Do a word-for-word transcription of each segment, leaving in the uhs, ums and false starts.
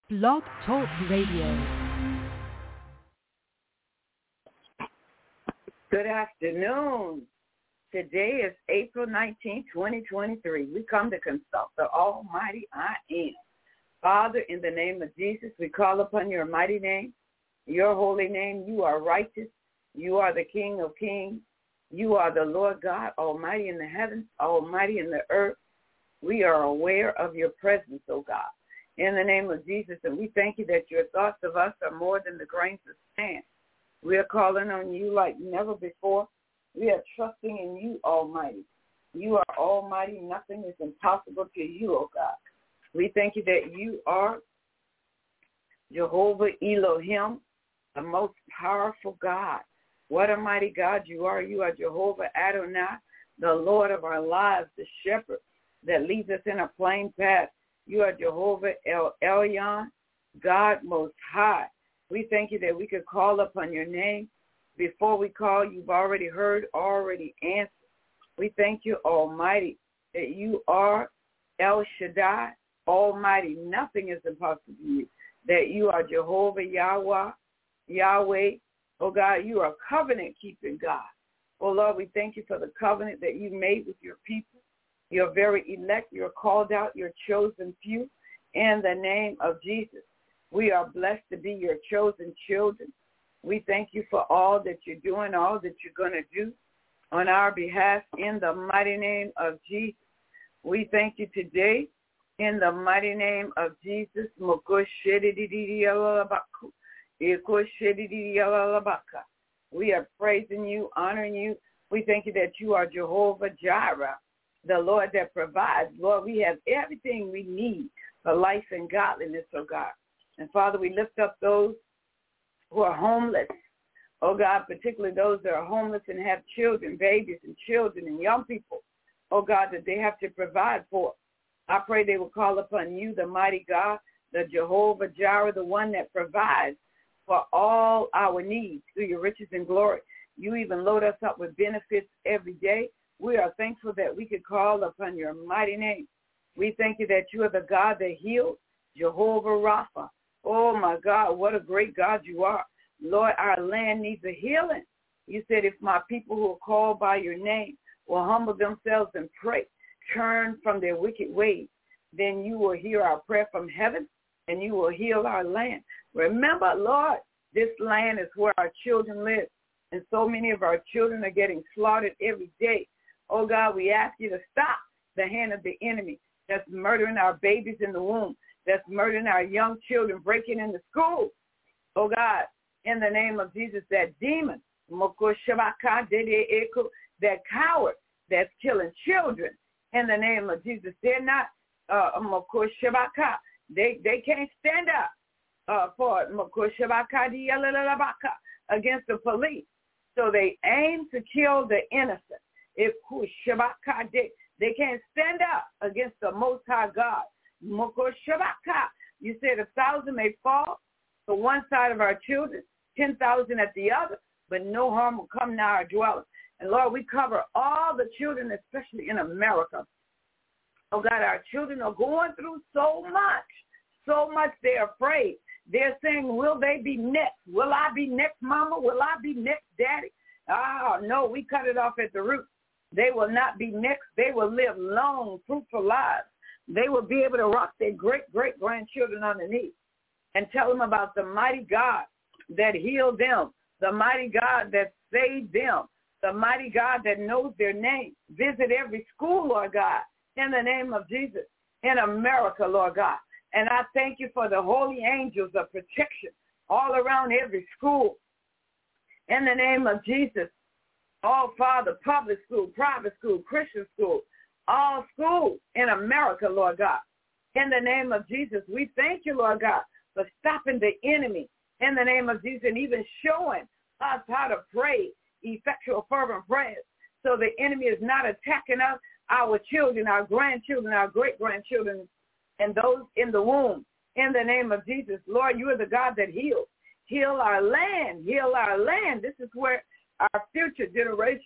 Blog Talk Radio. Good afternoon. Today is April nineteenth, twenty twenty-three. We come to consult the Almighty I Am. Father, in the name of Jesus, we call upon your mighty name, your holy name. You are righteous. You are the King of kings. You are the Lord God, almighty in the heavens, almighty in the earth. We are aware of your presence, O God, in the name of Jesus. And we thank you that your thoughts of us are more than the grains of sand. We are calling on you like never before. We are trusting in you, Almighty. You are almighty. Nothing is impossible to you, O God. We thank you that you are Jehovah Elohim, the most powerful God. What a mighty God you are. You are Jehovah Adonai, the Lord of our lives, the shepherd that leads us in a plain path. You are Jehovah El Elyon, God most high. We thank you that we could call upon your name. Before we call, you've already heard, already answered. We thank you, Almighty, that you are El Shaddai, Almighty. Nothing is impossible to you. That you are Jehovah Yahweh, Yahweh. Oh, God, you are covenant-keeping God. Oh, Lord, we thank you for the covenant that you made with your people. You're very elect. You're called out. You're chosen few. In the name of Jesus, we are blessed to be your chosen children. We thank you for all that you're doing, all that you're going to do on our behalf in the mighty name of Jesus. We thank you today in the mighty name of Jesus. We are praising you, honoring you. We thank you that you are Jehovah Jireh, the Lord that provides. Lord, we have everything we need for life and godliness, oh God. And Father, we lift up those who are homeless, oh God, particularly those that are homeless and have children, babies and children and young people, oh God, that they have to provide for. I pray they will call upon you, the mighty God, the Jehovah Jireh, the one that provides for all our needs through your riches and glory. You even load us up with benefits every day. We are thankful that we could call upon your mighty name. We thank you that you are the God that heals, Jehovah Rapha. Oh, my God, what a great God you are. Lord, our land needs a healing. You said if my people who are called by your name will humble themselves and pray, turn from their wicked ways, then you will hear our prayer from heaven and you will heal our land. Remember, Lord, this land is where our children live, and so many of our children are getting slaughtered every day. Oh, God, we ask you to stop the hand of the enemy that's murdering our babies in the womb, that's murdering our young children, breaking into schools. Oh, God, in the name of Jesus, that demon, that coward that's killing children, in the name of Jesus, they're not, uh, they, they can't stand up uh, for against the police. So they aim to kill the innocent. If they can't stand up against the Most High God. You said a thousand may fall to one side of our children, ten thousand at the other, but no harm will come nigh our dwelling. And Lord, we cover all the children, especially in America. Oh God, our children are going through so much, so much they're afraid. They're saying, will they be next? Will I be next, Mama? Will I be next, Daddy? Oh, no, we cut it off at the root. They will not be next. They will live long, fruitful lives. They will be able to rock their great-great-grandchildren underneath and tell them about the mighty God that healed them, the mighty God that saved them, the mighty God that knows their name. Visit every school, Lord God, in the name of Jesus, in America, Lord God. And I thank you for the holy angels of protection all around every school. In the name of Jesus, all, Father, public school, private school, Christian school, all schools in America, Lord God. In the name of Jesus, we thank you, Lord God, for stopping the enemy in the name of Jesus and even showing us how to pray effectual, fervent prayers so the enemy is not attacking us, our children, our grandchildren, our great-grandchildren, and those in the womb. In the name of Jesus, Lord, you are the God that heals. Heal our land. Heal our land. This is where our future generation,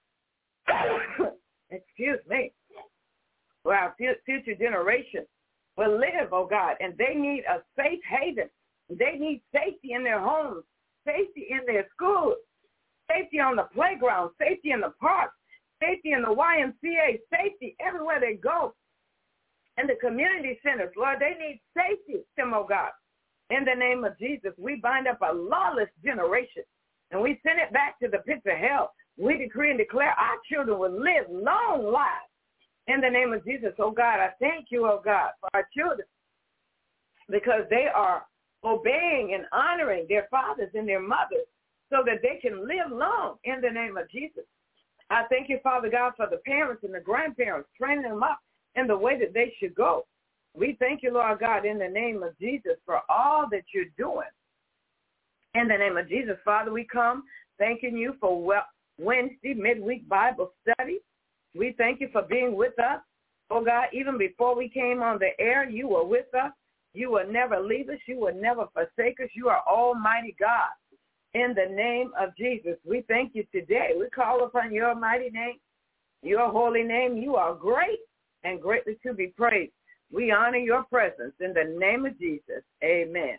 excuse me, where our future generation will live, oh God, and they need a safe haven. They need safety in their homes, safety in their schools, safety on the playground, safety in the park, safety in the Y M C A, safety everywhere they go. And the community centers, Lord, they need safety, Tim, oh God. In the name of Jesus, we bind up a lawless generation, and we send it back to the pits of hell. We decree and declare our children will live long lives. In the name of Jesus, oh God, I thank you, oh God, for our children, because they are obeying and honoring their fathers and their mothers so that they can live long in the name of Jesus. I thank you, Father God, for the parents and the grandparents, training them up in the way that they should go. We thank you, Lord God, in the name of Jesus for all that you're doing. In the name of Jesus, Father, we come thanking you for Wednesday midweek Bible study. We thank you for being with us. Oh, God, even before we came on the air, you were with us. You will never leave us. You will never forsake us. You are Almighty God. In the name of Jesus, we thank you today. We call upon your mighty name, your holy name. You are great and greatly to be praised. We honor your presence in the name of Jesus. Amen.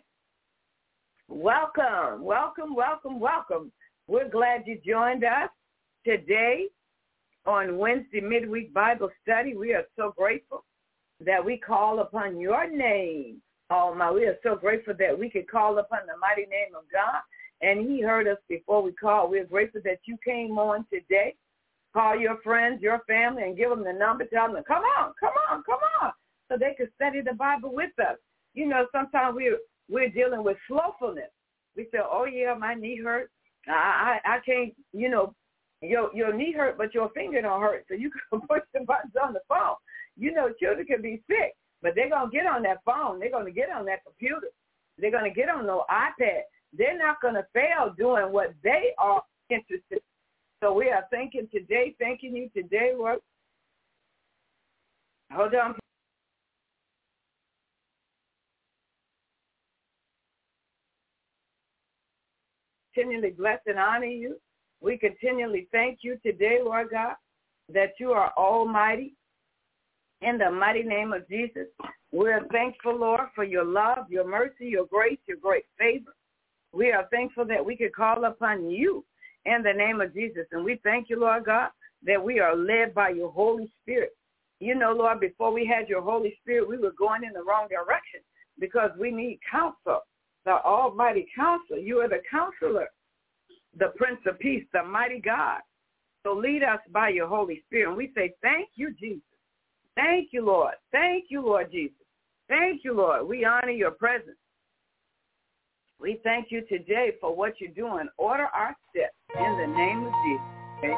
Welcome, welcome, welcome, welcome. We're glad you joined us today on Wednesday midweek Bible study. We are so grateful that we call upon your name, Almighty. We are so grateful that we could call upon the mighty name of God, and he heard us before we called. We're grateful that you came on today. Call your friends, your family, and give them the number. Tell them, come on, come on, come on, so they can study the Bible with us. You know, sometimes we're, we're dealing with slowfulness. We say, oh, yeah, my knee hurts. I, I, I can't, you know, your your knee hurt, but your finger don't hurt, so you can push the buttons on the phone. You know, children can be sick, but they're going to get on that phone. They're going to get on that computer. They're going to get on no iPad. They're not going to fail doing what they are interested in. So we are thanking today, thanking you today, Lord. Hold on. Continually bless and honor you. We continually thank you today, Lord God, that you are almighty. In the mighty name of Jesus, we're thankful, Lord, for your love, your mercy, your grace, your great favor. We are thankful that we could call upon you in the name of Jesus. And we thank you, Lord God, that we are led by your Holy Spirit. You know, Lord, before we had your Holy Spirit, we were going in the wrong direction because we need counsel, the almighty counselor. You are the counselor, the Prince of Peace, the mighty God. So lead us by your Holy Spirit. And we say, thank you, Jesus. Thank you, Lord. Thank you, Lord Jesus. Thank you, Lord. We honor your presence. We thank you today for what you're doing. Order our steps in the name of Jesus. Okay?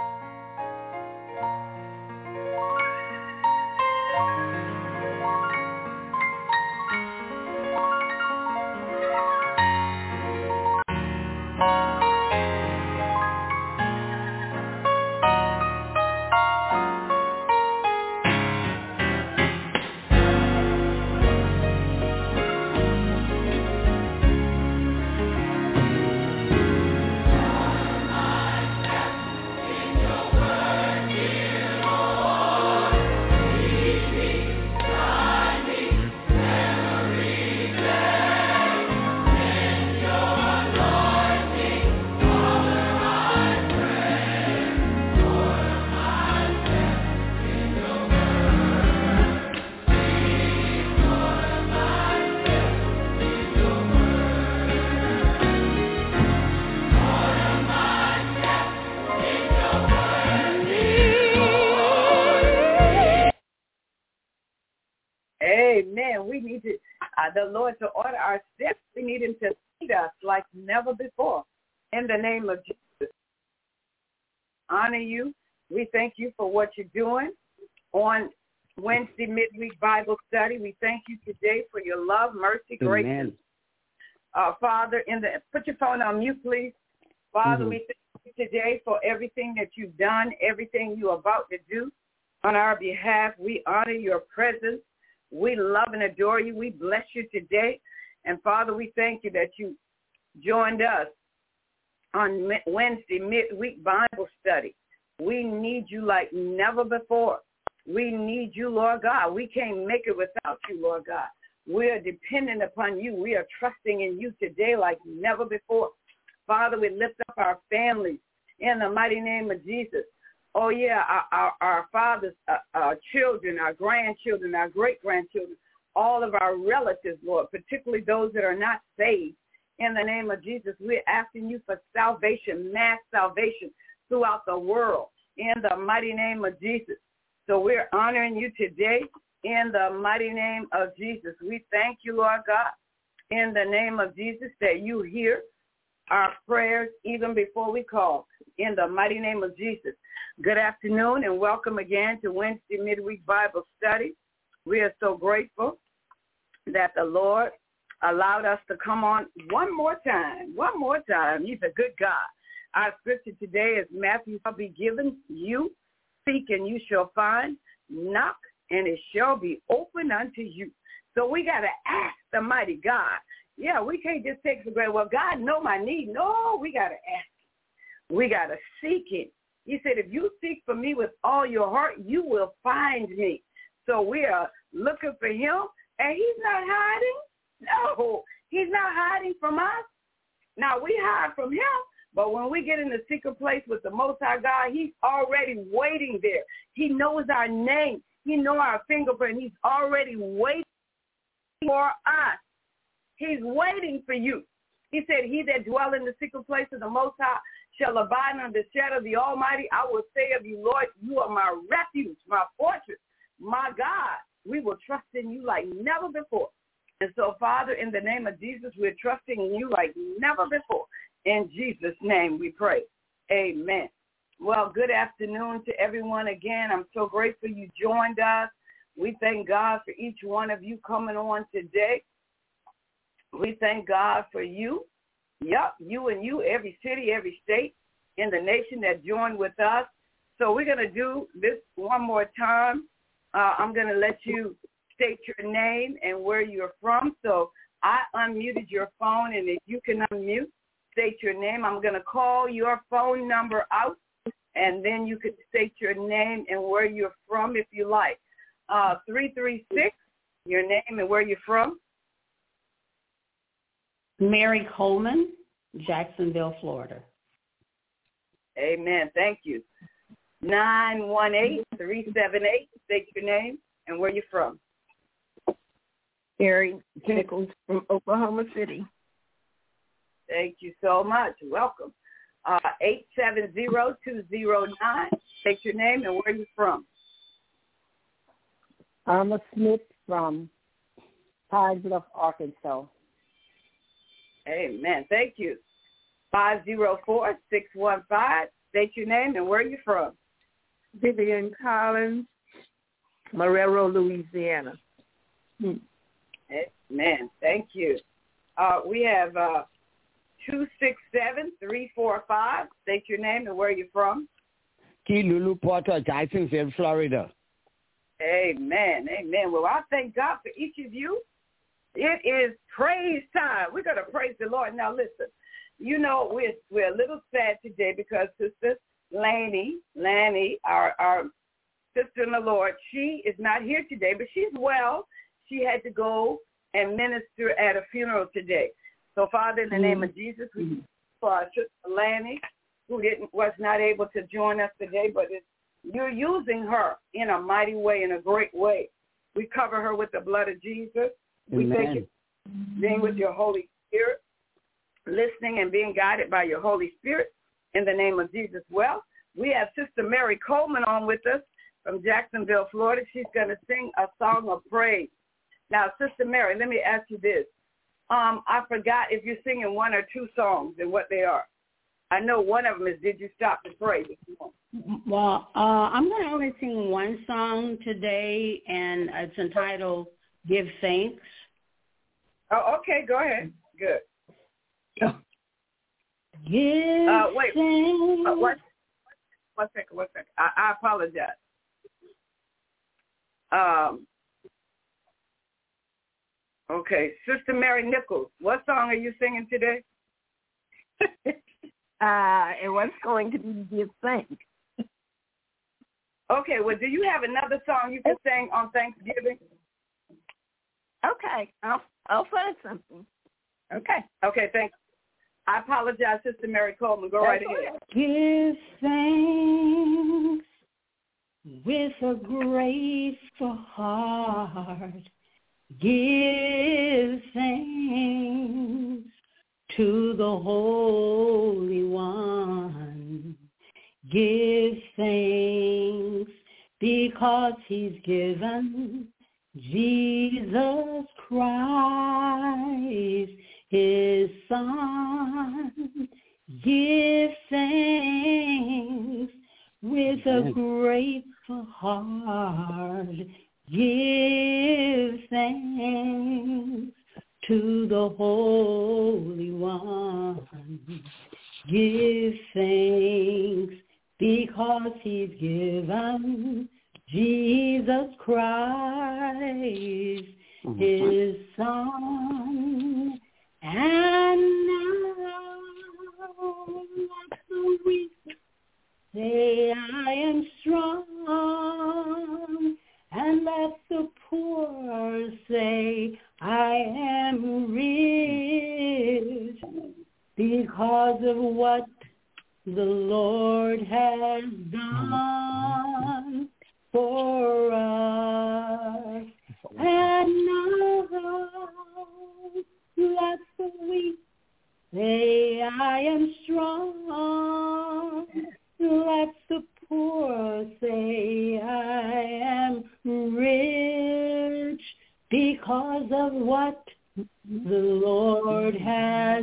Amen. We need to, uh, the Lord to order our steps. We need him to lead us like never before. In the name of Jesus, honor you. We thank you for what you're doing on Wednesday midweek Bible study. We thank you today for your love, mercy, grace. Amen. Uh, Father, in the put your phone on mute, please. Father, mm-hmm. we thank you today for everything that you've done, everything you're about to do on our behalf. We honor your presence. We love and adore you. We bless you today. And, Father, we thank you that you joined us on Wednesday midweek Bible study. We need you like never before. We need you, Lord God. We can't make it without you, Lord God. We are dependent upon you. We are trusting in you today like never before. Father, we lift up our families in the mighty name of Jesus. Oh, yeah, our, our, our fathers, our, our children, our grandchildren, our great-grandchildren, all of our relatives, Lord, particularly those that are not saved. In the name of Jesus, we're asking you for salvation, mass salvation throughout the world in the mighty name of Jesus. So we're honoring you today in the mighty name of Jesus. We thank you, Lord God, in the name of Jesus, that you hear our prayers even before we call, in the mighty name of Jesus. Good afternoon and welcome again to Wednesday Midweek Bible Study. We are so grateful that the Lord allowed us to come on one more time, one more time. He's a good God. Our scripture today is Matthew, shall be given you, seek and you shall find, knock and it shall be open unto you. So we got to ask the mighty God. Yeah, we can't just take for granted, well, God know my need. No, we got to ask him. We got to seek him. He said, if you seek for me with all your heart, you will find me. So we are looking for him, and he's not hiding. No, he's not hiding from us. Now, we hide from him, but when we get in the secret place with the Most High God, he's already waiting there. He knows our name. He knows our fingerprint. He's already waiting for us. He's waiting for you. He said, he that dwell in the secret place of the Most High shall abide under the shadow of the Almighty. I will say of you, Lord, you are my refuge, my fortress, my God. We will trust in you like never before. And so, Father, in the name of Jesus, we're trusting in you like never before. In Jesus' name we pray. Amen. Well, good afternoon to everyone again. I'm so grateful you joined us. We thank God for each one of you coming on today. We thank God for you. Yup, you and you, every city, every state in the nation that joined with us. So we're going to do this one more time. Uh, I'm going to let you state your name and where you're from. So I unmuted your phone, and if you can unmute, state your name. I'm going to call your phone number out, and then you can state your name and where you're from if you like. Uh, three three six, your name and where you're from. Mary Coleman, Jacksonville, Florida. Amen. Thank you. nine one eight, three seven eight, state your name and where you're from. Gary Nichols from Oklahoma City. Thank you so much. Welcome. Uh, eight seven zero, two zero nine, state your name and where you're from. Irma Smith from Pine Bluff, Arkansas. Amen. Thank you. five zero four, six one five, state your name and where you're from. Vivian Collins, Marrero, Louisiana. Hmm. Amen. Thank you. Uh, we have uh, two six seven, three four five, state your name and where you're from. Key Lulu Porter, Jacksonville, Florida. Amen. Amen. Well, I thank God for each of you. It is praise time. We're going to praise the Lord. Now, listen, you know, we're, we're a little sad today because Sister Lanny, Lanny, our, our sister in the Lord, she is not here today, but she's well. She had to go and minister at a funeral today. So, Father, in the mm-hmm. name of Jesus, we mm-hmm. for our sister Lanny, who didn't was not able to join us today, but it's, you're using her in a mighty way, in a great way. We cover her with the blood of Jesus. We Amen. thank you being with your Holy Spirit, listening and being guided by your Holy Spirit in the name of Jesus. Well, we have Sister Mary Coleman on with us from Jacksonville, Florida. She's going to sing a song of praise. Now, Sister Mary, let me ask you this. Um, I forgot if you're singing one or two songs and what they are. I know one of them is Did You Stop to Pray? Well, uh, I'm going to only sing one song today, and it's entitled Give Thanks. Oh, okay. Go ahead. Good. Give uh, wait. thanks. Uh, one, one second. One second. I, I apologize. Um. Okay, Sister Mary Nichols, what song are you singing today? uh, it was going to be Give Thanks. Okay, well, do you have another song you can sing on Thanksgiving? Okay, I'll I'll find something. Okay. Okay, thanks. I apologize, Sister Mary Coleman. Go right ahead. Give thanks with a grateful heart. Give thanks to the Holy One. Give thanks because he's given Jesus Christ, his Son. Give thanks with a grateful heart. Give thanks to the Holy One. Give thanks because he's given Jesus Christ, mm-hmm. his Son. And now let the weak say I am strong, and let the poor say I am rich, because of what the Lord has done for us. And now let the weak say I am strong, let the poor say I am rich, because of what the Lord has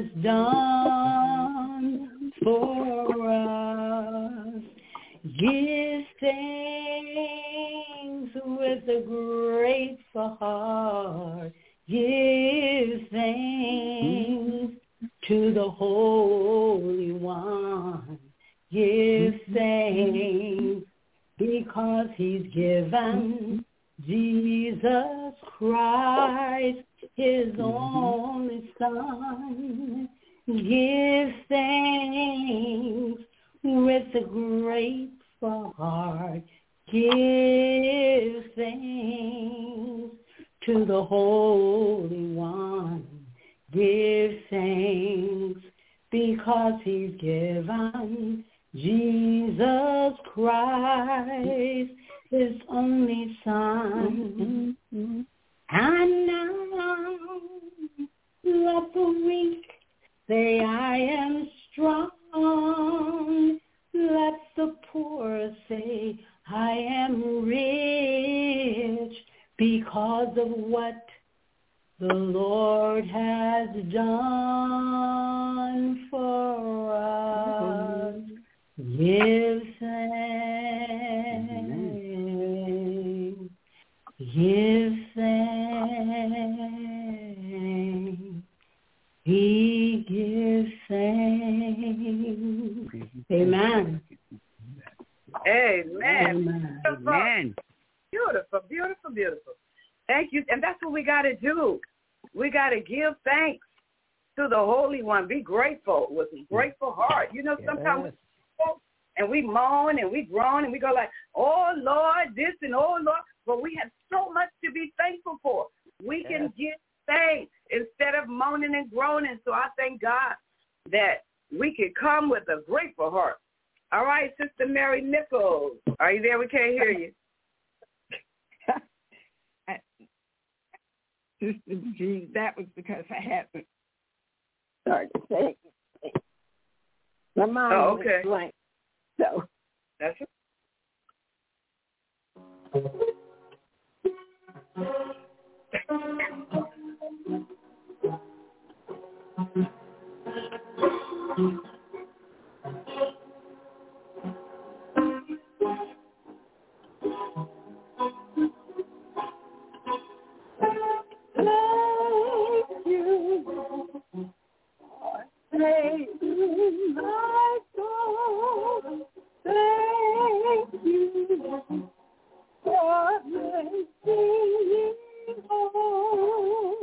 done for us. Give thanks with a grateful heart. Give thanks to the Holy One. Give thanks because he's given Jesus Christ, his only Son. Give thanks with a grateful heart. Give thanks to the Holy One. Give thanks because he's given Jesus Christ, his only Son. Mm-hmm. And now let the weak say I am strong. Let the poor say I am rich, because of what the Lord has done for us. Give thanks. Give thanks. He gives thanks. Amen. Amen. Amen. Beautiful, beautiful, beautiful. Thank you. And that's what we got to do. We got to give thanks to the Holy One. Be grateful with a grateful heart. You know, sometimes yes. we and we moan and we groan and we go like, oh, Lord, this and oh, Lord. But we have so much to be thankful for. We yes. can give thanks instead of moaning and groaning. So I thank God that we can come with a grateful heart. All right, Sister Mary Nichols. Are you there? We can't hear you. Sister G, that was because I haven't started saying anything. My mind oh, okay. was blank. So that's it. Thank you, my soul. Thank you for making me whole.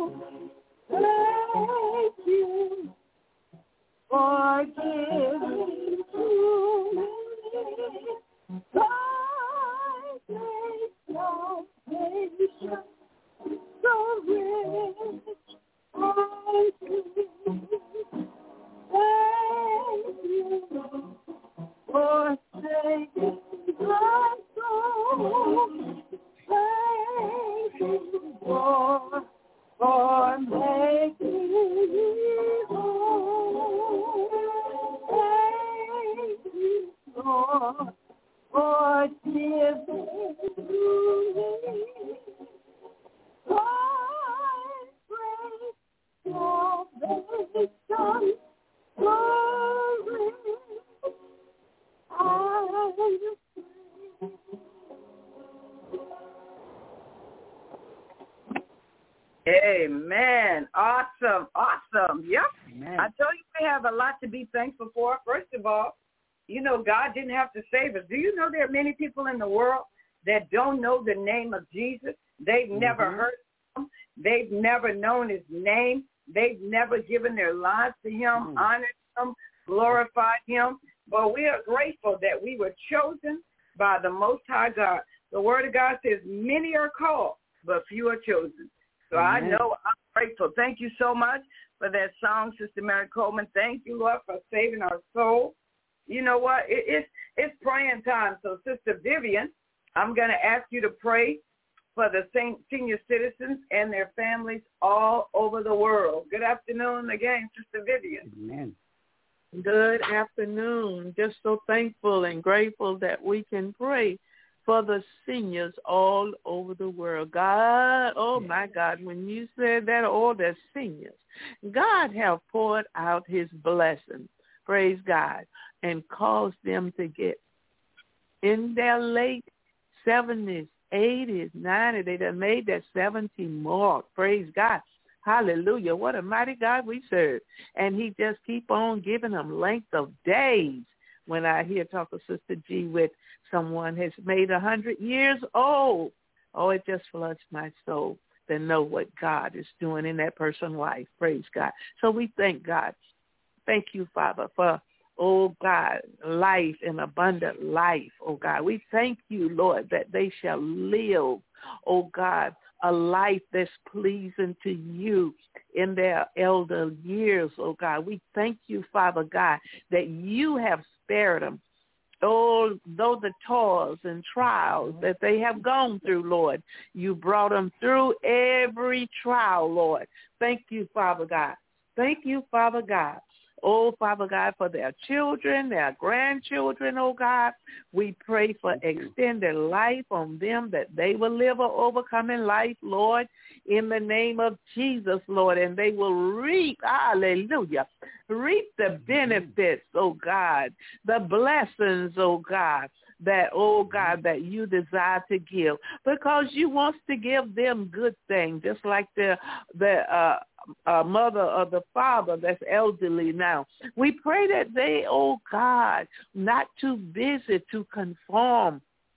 to be thankful for. First of all, you know, God didn't have to save us. Do you know there are many people in the world that don't know the name of Jesus? They've mm-hmm. never heard of him. They've never known his name. They've never given their lives to him, mm-hmm. honored him, glorified him. But we are grateful that we were chosen by the Most High God. The Word of God says many are called, but few are chosen. So mm-hmm. I know I'm grateful. Thank you so much for that song, Sister Mary Coleman. Thank you, Lord, for saving our soul. You know what? It, it's, it's praying time. So, Sister Vivian, I'm going to ask you to pray for the senior citizens and their families all over the world. Good afternoon again, Sister Vivian. Amen. Good afternoon. Just so thankful and grateful that we can pray for the seniors all over the world. God, oh my God, when you said that, all the seniors, God have poured out his blessing, praise God, and caused them to get in their late seventies, eighties, nineties. They done made that seventy mark, praise God. Hallelujah. What a mighty God we serve. And he just keep on giving them length of days. When I hear talk of Sister G with someone has made a hundred years old, oh, it just floods my soul to know what God is doing in that person's life. Praise God. So we thank God. Thank you, Father, for, oh God, life and abundant life, oh God. We thank you, Lord, that they shall live, oh God, a life that's pleasing to you in their elder years, oh God. We thank you, Father God, that you have spared them. Oh, though the toils and trials that they have gone through, Lord, you brought them through every trial, Lord. Thank you, Father God. Thank you, Father God. Oh, Father God, for their children, their grandchildren, oh God. We pray for extended life on them, that they will live an overcoming life, Lord, in the name of Jesus, Lord, and they will reap, hallelujah, reap the benefits, oh God, the blessings, oh God, that, oh God, that you desire to give, because you want to give them good things, just like the, the, uh, Uh, mother or the father that's elderly now. We pray that they, oh God, not too busy to conform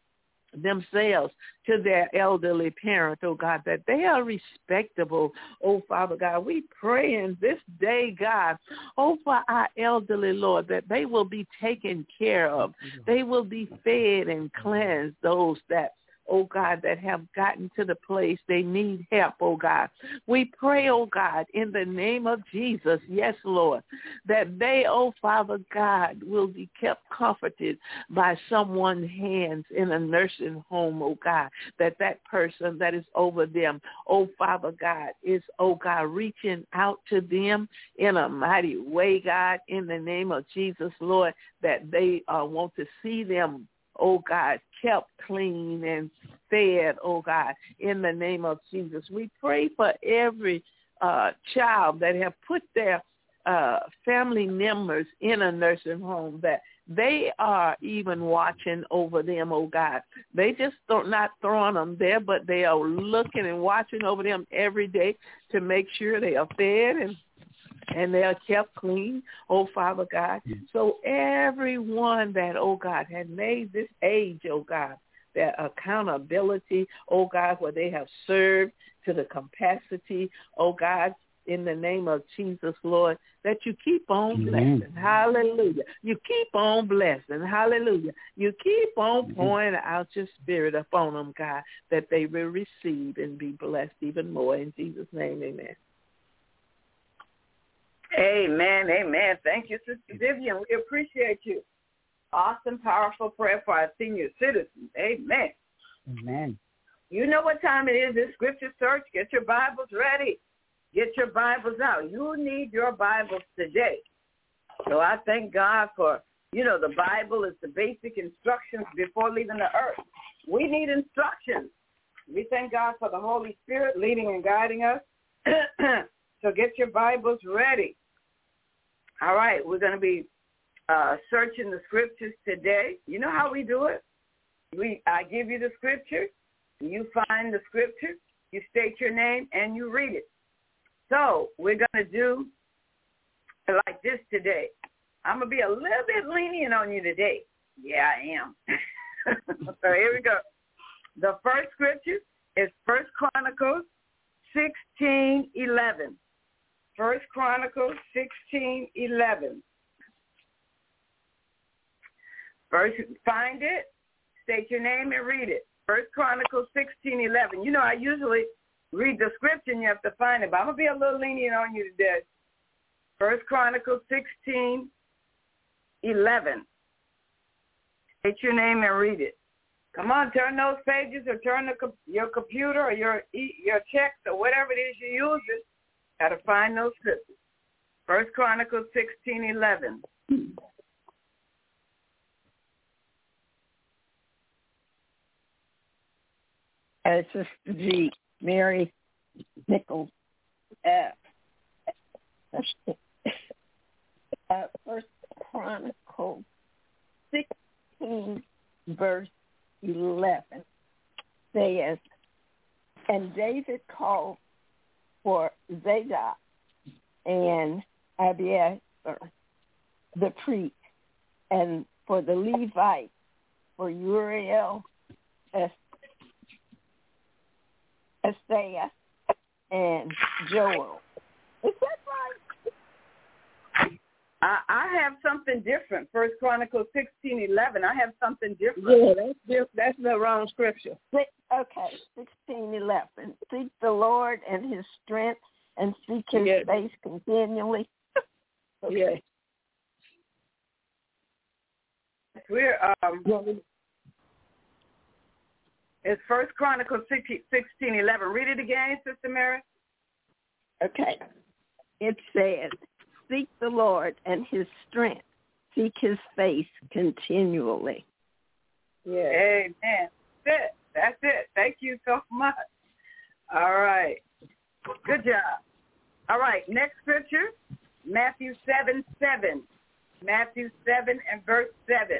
themselves to their elderly parent, oh God, that they are respectable, oh Father God. We pray in this day, God, oh for our elderly, Lord, that they will be taken care of. They will be fed and cleansed, those that oh God, that have gotten to the place they need help, oh God. We pray, oh God, in the name of Jesus, yes, Lord, that they, oh Father God, will be kept comforted by someone's hands in a nursing home, oh God, that that person that is over them, oh Father God, is, oh God, reaching out to them in a mighty way, God, in the name of Jesus, Lord, that they uh, want to see them, oh God, kept clean and fed, oh God, in the name of Jesus. We pray for every uh, child that have put their uh, family members in a nursing home, that they are even watching over them, oh God. They just don't, not throwing them there, but they are looking and watching over them every day to make sure they are fed and and they are kept clean, oh Father God. So everyone that, oh God, had made this age, oh God, that accountability, oh God, where they have served to the capacity, oh God, in the name of Jesus, Lord, that you keep on blessing. Amen. Hallelujah. You keep on blessing. Hallelujah. You keep on pouring out your spirit upon them, God, that they will receive and be blessed even more. In Jesus' name, amen. Amen, amen. Thank you, Sister Vivian. We appreciate you. Awesome, powerful prayer for our senior citizens. Amen. Amen. You know what time it is. It's Scripture Search. Get your Bibles ready. Get your Bibles out. You need your Bibles today. So I thank God for, you know, the Bible is the basic instructions before leaving the earth. We need instructions. We thank God for the Holy Spirit leading and guiding us. So get your Bibles ready. All right, we're going to be uh, searching the scriptures today. You know how we do it? We I give you the scripture, you find the scripture, you state your name, and you read it. So we're going to do like this today. I'm going to be a little bit lenient on you today. Yeah, I am. So here we go. The first scripture is First Chronicles sixteen eleven. First Chronicles sixteen eleven. First, find it, state your name, and read it. First Chronicles sixteen eleven. You know, I usually read the scripture and you have to find it, but I'm going to be a little lenient on you today. First Chronicles sixteen eleven. State your name and read it. Come on, turn those pages or turn the, your computer or your your checks or whatever it is you're using. Got to find those scriptures. First Chronicles sixteen eleven. Uh, Sister G, Mary Nichols. Uh, uh, First Chronicles sixteen, verse eleven says, and David called for Zadok and Abiathar, the priest, and for the Levite, for Uriel, Asaiah, and Joel. Is that right? I, I have something different. First Chronicles sixteen eleven. I have something different. Yeah, that's diff- that's the wrong scripture. Six, okay, sixteen eleven. Seek the Lord and His strength, and seek His yeah. face continually. Okay. Yeah. We're um. It's First Chronicles sixteen eleven. Read it again, Sister Mary. Okay. It says, seek the Lord and His strength. Seek His face continually. Yeah. Amen. That's it. That's it. Thank you so much. All right. Good job. All right. Next scripture, Matthew seven seven. Matthew seven and verse seven.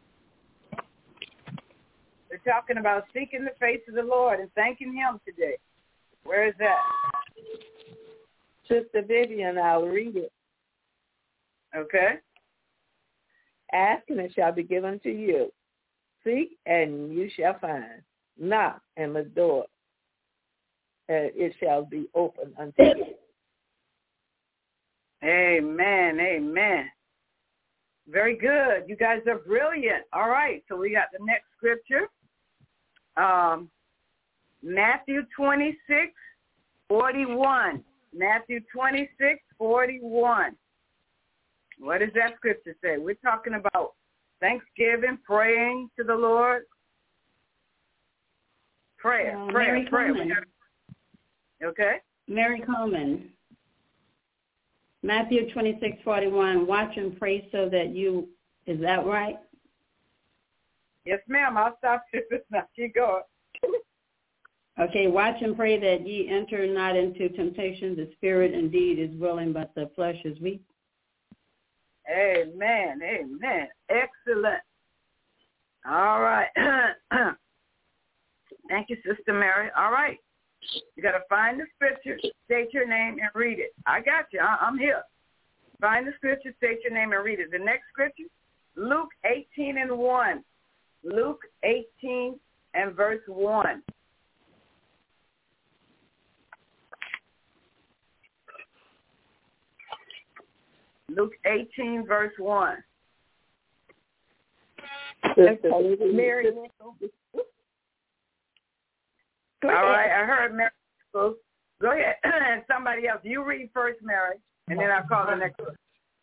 We're talking about seeking the face of the Lord and thanking Him today. Where is that? Sister Vivian, I'll read it. Okay. Ask and it shall be given to you. Seek and you shall find. Knock and the door uh, it shall be open unto you. Amen. Amen. Very good. You guys are brilliant. All right. So we got the next scripture. Um, Matthew twenty-six forty-one. Matthew twenty-six forty-one. What does that scripture say? We're talking about Thanksgiving, praying to the Lord. Prayer, uh, prayer, Mary prayer. Coleman. Okay. Mary Coleman. Matthew twenty-six forty-one. Watch and pray so that you, is that right? Yes, ma'am. I'll stop you. Now keep going. Okay, watch and pray that ye enter not into temptation. The spirit indeed is willing, but the flesh is weak. Amen. Amen. Excellent. All right. Thank you, Sister Mary. All right. You got to find the scripture, state your name, and read it. I got you. I- I'm here. Find the scripture, state your name, and read it. The next scripture, Luke eighteen and one. Luke eighteen and verse one. Luke eighteen, verse one. Mary Nichols. All right, I heard Mary Nichols. Go ahead. And somebody else. You read first, Mary, and then I'll call the next one.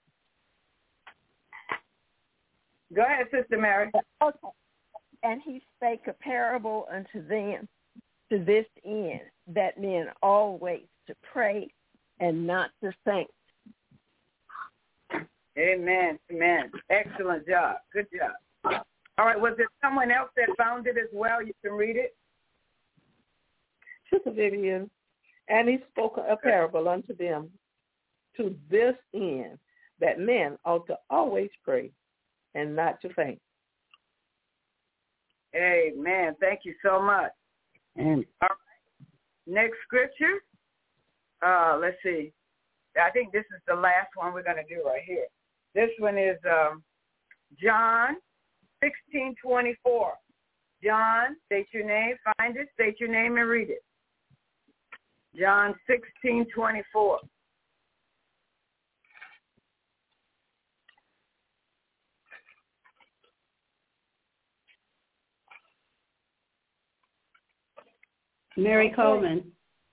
Go ahead, Sister Mary. Okay. And he spake a parable unto them to this end, that men always to pray and not to faint. Amen. Amen. Excellent job. Good job. All right. Was there someone else that found it as well? You can read it. Sister Vivian, and he spoke a parable unto them to this end, that men ought to always pray and not to faint. Amen. Thank you so much. And all right. Next scripture. Uh, let's see. I think this is the last one we're going to do right here. This one is um, John sixteen twenty-four. John, state your name, find it, state your name, and read it. John sixteen twenty-four. Mary Coleman.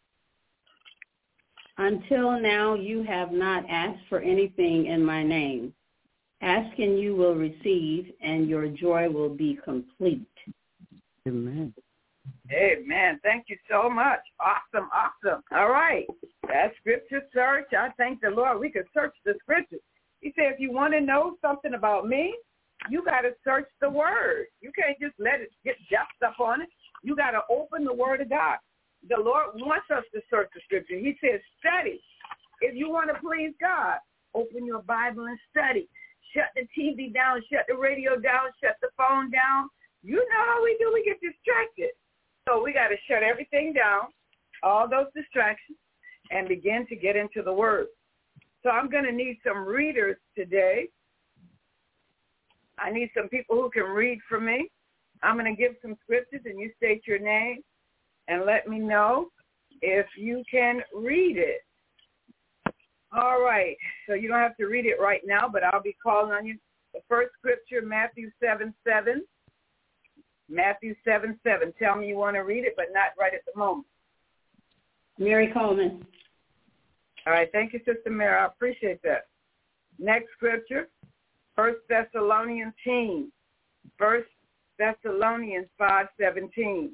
Until now you have not asked for anything in my name. Ask and you will receive, and your joy will be complete. Amen. Amen. Thank you so much. Awesome, awesome. All right. That's scripture search. I thank the Lord. We could search the scriptures. He said, if you want to know something about me, you got to search the word. You can't just let it get jacked up on it. You got to open the word of God. The Lord wants us to search the scripture. He says, study. If you want to please God, open your Bible and study. Shut the T V down, shut the radio down, shut the phone down. You know how we do. We get distracted. So we got to shut everything down, all those distractions, and begin to get into the word. So I'm going to need some readers today. I need some people who can read for me. I'm going to give some scriptures, and you state your name and let me know if you can read it. All right. So you don't have to read it right now, but I'll be calling on you. The first scripture, Matthew seven seven. Matthew seven seven. Tell me you want to read it, but not right at the moment. Mary Coleman. All right. Thank you, Sister Mary. I appreciate that. Next scripture, First Thessalonians team. First Thessalonians five seventeen.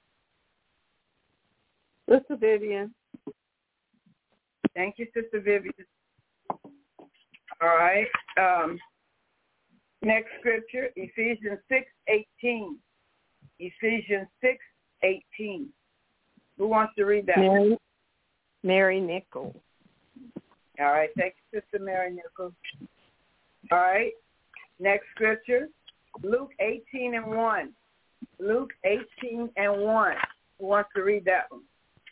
Sister Vivian. Thank you, Sister Vivian. All right. Um, next scripture, Ephesians six eighteen. Ephesians six eighteen. Who wants to read that? Mary, Mary Nichols. All right. Thank you, Sister Mary Nichols. All right. Next scripture, Luke eighteen and one. Luke eighteen and one. Who wants to read that one?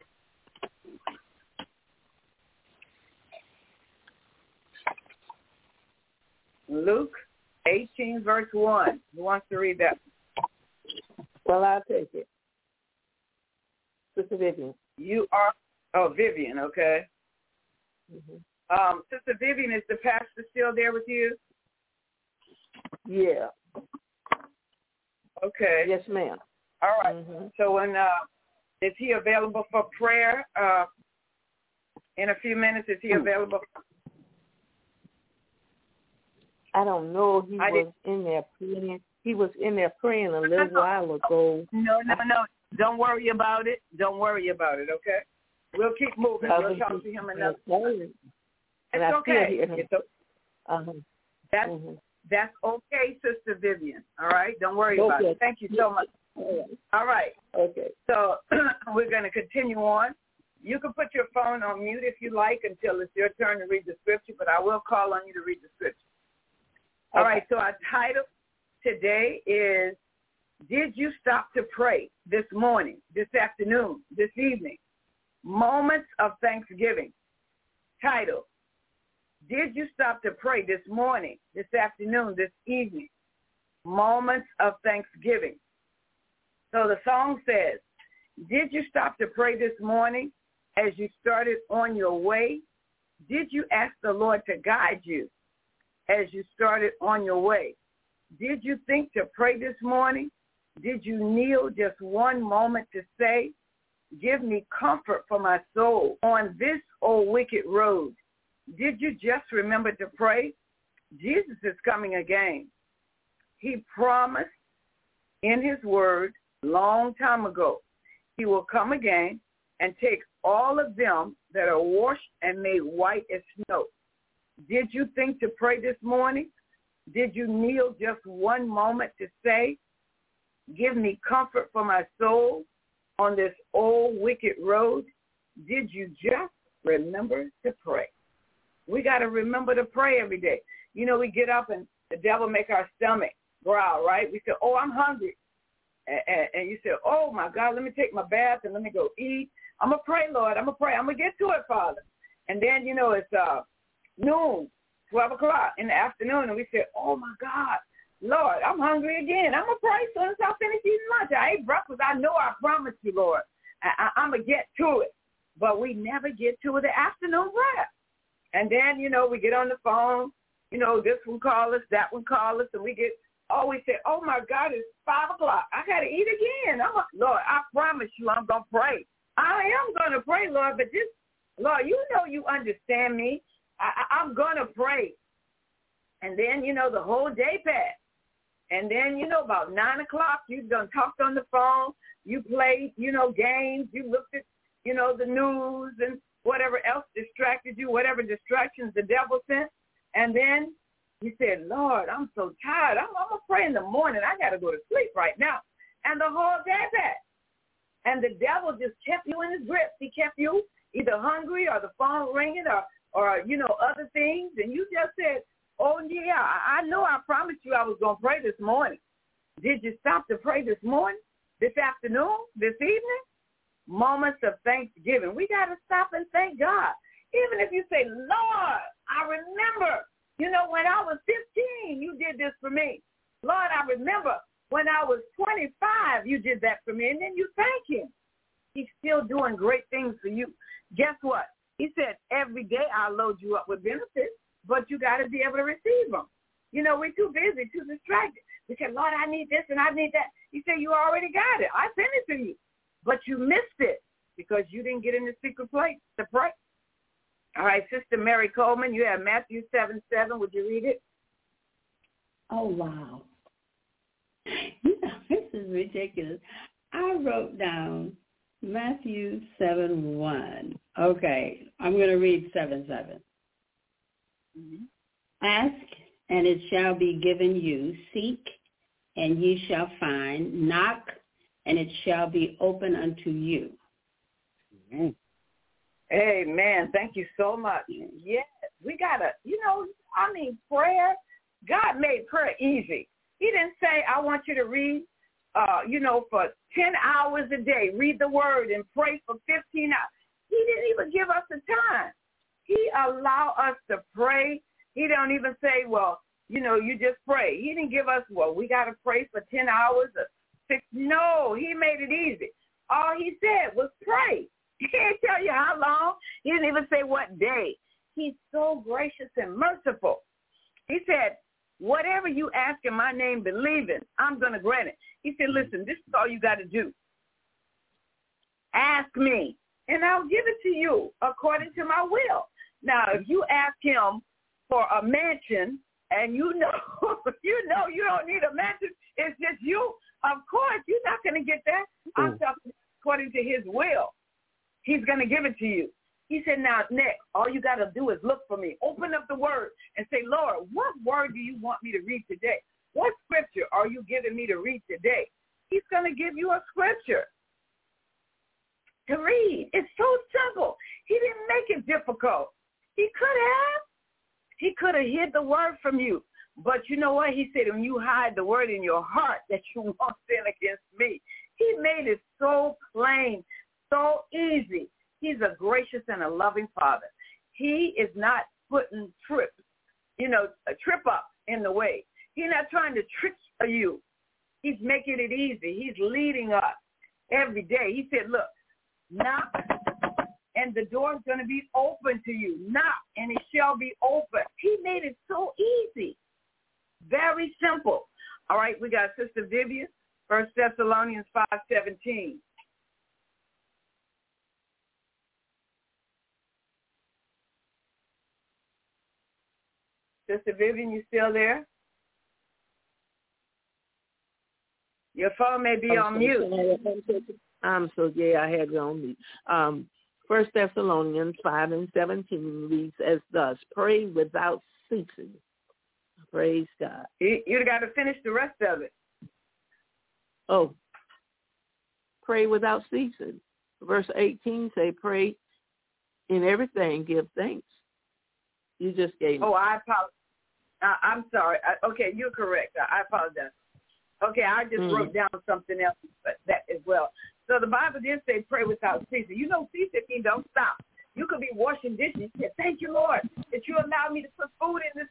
Luke eighteen, verse one. Who wants to read that? Well, I'll take it. Sister Vivian. You are, oh, Vivian, okay. Mm-hmm. Um, Sister Vivian, is the pastor still there with you? Yeah. Okay. Yes, ma'am. All right. Mm-hmm. So when, uh, is he available for prayer uh, in a few minutes? Is he available? I don't know. He I was did. in there praying. He was in there praying a little while ago. No, no, no. Don't worry about it. Don't worry about it, okay? We'll keep moving. We'll talk to him another time. It's okay. It's okay. Uh-huh. That's, mm-hmm. that's okay, Sister Vivian. All right? Don't worry okay. about it. Thank you so much. All right. Okay. So we're going to continue on. You can put your phone on mute if you like until it's your turn to read the scripture, but I will call on you to read the scripture. All okay. right, so our title today is, Did You Stop to Pray This Morning, This Afternoon, This Evening? Moments of Thanksgiving. Title, Did You Stop to Pray This Morning, This Afternoon, This Evening? Moments of Thanksgiving. So the song says, did you stop to pray this morning as you started on your way? Did you ask the Lord to guide you as you started on your way? Did you think to pray this morning? Did you kneel just one moment to say, give me comfort for my soul on this old wicked road? Did you just remember to pray? Jesus is coming again. He promised in his word long time ago, he will come again and take all of them that are washed and made white as snow. Did you think to pray this morning? Did you kneel just one moment to say, give me comfort for my soul on this old wicked road? Did you just remember to pray? We got to remember to pray every day. You know, we get up and the devil make our stomach growl, right? We say, oh, I'm hungry. And, and you say, oh, my God, let me take my bath and let me go eat. I'm going to pray, Lord. I'm going to pray. I'm going to get to it, Father. And then, you know, it's uh, noon. twelve o'clock in the afternoon, and we said, oh, my God, Lord, I'm hungry again. I'm going to pray as soon as I finish eating lunch. I ate breakfast. I know I promised you, Lord. I, I, I'm going to get to it. But we never get to the afternoon prayer. And then, you know, we get on the phone. You know, this one call us, that one call us, and we get, oh, we say, oh, my God, it's five o'clock. I got to eat again. I'm a, Lord, I promise you I'm going to pray. I am going to pray, Lord, but this, Lord, you know you understand me. I, I, I'm going to pray. And then, you know, the whole day passed. And then, you know, about nine o'clock, you've done talked on the phone. You played, you know, games. You looked at, you know, the news and whatever else distracted you, whatever distractions the devil sent. And then you said, Lord, I'm so tired. I'm, I'm going to pray in the morning. I got to go to sleep right now. And the whole day passed. And the devil just kept you in his grip. He kept you either hungry or the phone ringing or, or you know, other things. And you just said, oh, yeah, I, I know I promised you I was going to pray this morning. Did you stop to pray this morning, this afternoon, this evening? Moments of thanksgiving. We got to stop and thank God. Even if you say, Lord, I remember, you know, when I was fifteen, you did this for me. Lord, I remember when I was twenty-five, you did that for me. And then you thank him. He's still doing great things for you. Guess what? He said, every day I'll load you up with benefits, but you got to be able to receive them. You know, we're too busy, too distracted. We said, Lord, I need this and I need that. He said, you already got it. I sent it to you. But you missed it because you didn't get in the secret place to pray. All right, Sister Mary Coleman, you have Matthew seven seven. Would you read it? Oh, wow. You know, this is ridiculous. I wrote down Matthew seven one. Okay, I'm going to read seven seven. Mm-hmm. Ask, and it shall be given you. Seek, and ye shall find. Knock, and it shall be open unto you. Mm-hmm. Amen. Thank you so much. Yes, we got to, you know, I mean, prayer, God made prayer easy. He didn't say, I want you to read, uh, you know, for ten hours a day, read the word and pray for fifteen hours. He didn't even give us the time. He allowed us to pray. He don't even say, well, you know, you just pray. He didn't give us, well, we got to pray for ten hours or six. No, he made it easy. All he said was pray. He can't tell you how long. He didn't even say what day. He's so gracious and merciful. He said, whatever you ask in my name, believing, I'm going to grant it. He said, listen, this is all you got to do. Ask me, and I'll give it to you according to my will. Now, if you ask him for a mansion, and you know, you know you don't need a mansion, it's just you, of course, you're not going to get that. I'm talking according to his will. He's going to give it to you. He said, now, next, all you got to do is look for me. Open up the word and say, Lord, what word do you want me to read today? What scripture are you giving me to read today? He's going to give you a scripture to read. It's so simple. He didn't make it difficult. He could have. He could have hid the word from you. But you know what? He said, when you hide the word in your heart that you won't sin against me. He made it so plain, so easy. He's a gracious and a loving Father. He is not putting trips, you know, a trip up in the way. He's not trying to trick you. He's making it easy. He's leading us every day. He said, look, knock, and the door's going to be open to you. Knock, and it shall be open. He made it so easy. Very simple. All right, we got Sister Vivian, First Thessalonians five seventeen. Sister Vivian, you still there? Your phone may be on mute. I'm so, yeah, I had it on mute. Um, First Thessalonians five and seventeen reads as thus, pray without ceasing. Praise God. You, you got to finish the rest of it. Oh, pray without ceasing. Verse eighteen say, pray in everything, give thanks. You just gave me. Oh, I apologize. Uh, I'm sorry. I, okay, you're correct. I, I apologize. Okay, I just mm. wrote down something else but that as well. So the Bible did say pray without ceasing. You know, ceasing don't stop. You could be washing dishes. You say, thank you, Lord, that you allowed me to put food in the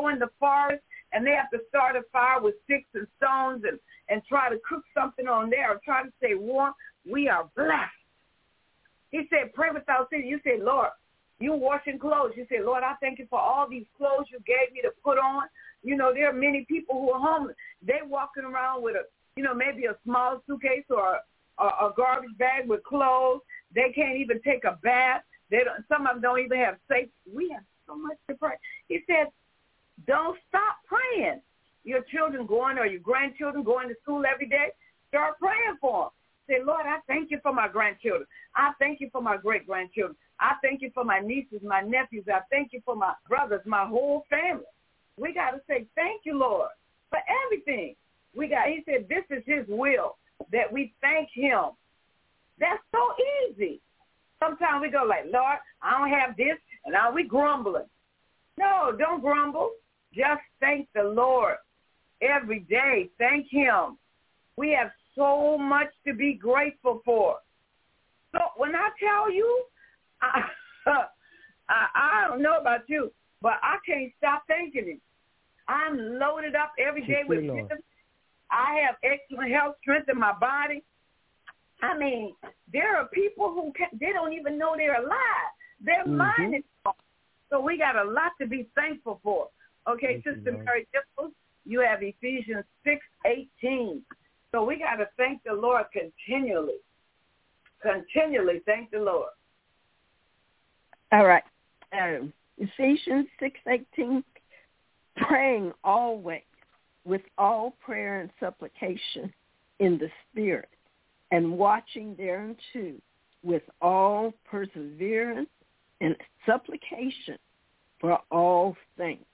go in the forest and they have to start a fire with sticks and stones and, and try to cook something on there or try to stay warm, we are blessed. He said, pray without ceasing. You say, Lord, you washing clothes. You say, Lord, I thank you for all these clothes you gave me to put on. You know, there are many people who are homeless. They walking around with a, you know, maybe a small suitcase or a, a, a garbage bag with clothes. They can't even take a bath. They don't, some of them don't even have safe. We have so much to pray. He said, don't stop praying. Your children going or your grandchildren going to school every day, start praying for them. Say, Lord, I thank you for my grandchildren. I thank you for my great-grandchildren. I thank you for my nieces, my nephews. I thank you for my brothers, my whole family. We got to say, thank you, Lord, for everything. We got. He said, this is his will, that we thank him. That's so easy. Sometimes we go like, Lord, I don't have this, and now we grumbling. No, don't grumble. Just thank the Lord every day. Thank him. We have so much to be grateful for. So when I tell you, I, I, I don't know about you, but I can't stop thanking him. I'm loaded up every day with him. I have excellent health, strength in my body. I mean, there are people who can, they don't even know they're alive. Their mm-hmm. mind is gone. So we got a lot to be thankful for. Okay, Thank Sister you, Mary Dipples, you have Ephesians six eighteen. So we got to thank the Lord continually. Continually thank the Lord. All right. Um, Ephesians six eighteen, praying always with all prayer and supplication in the Spirit, and watching thereunto with all perseverance and supplication for all things.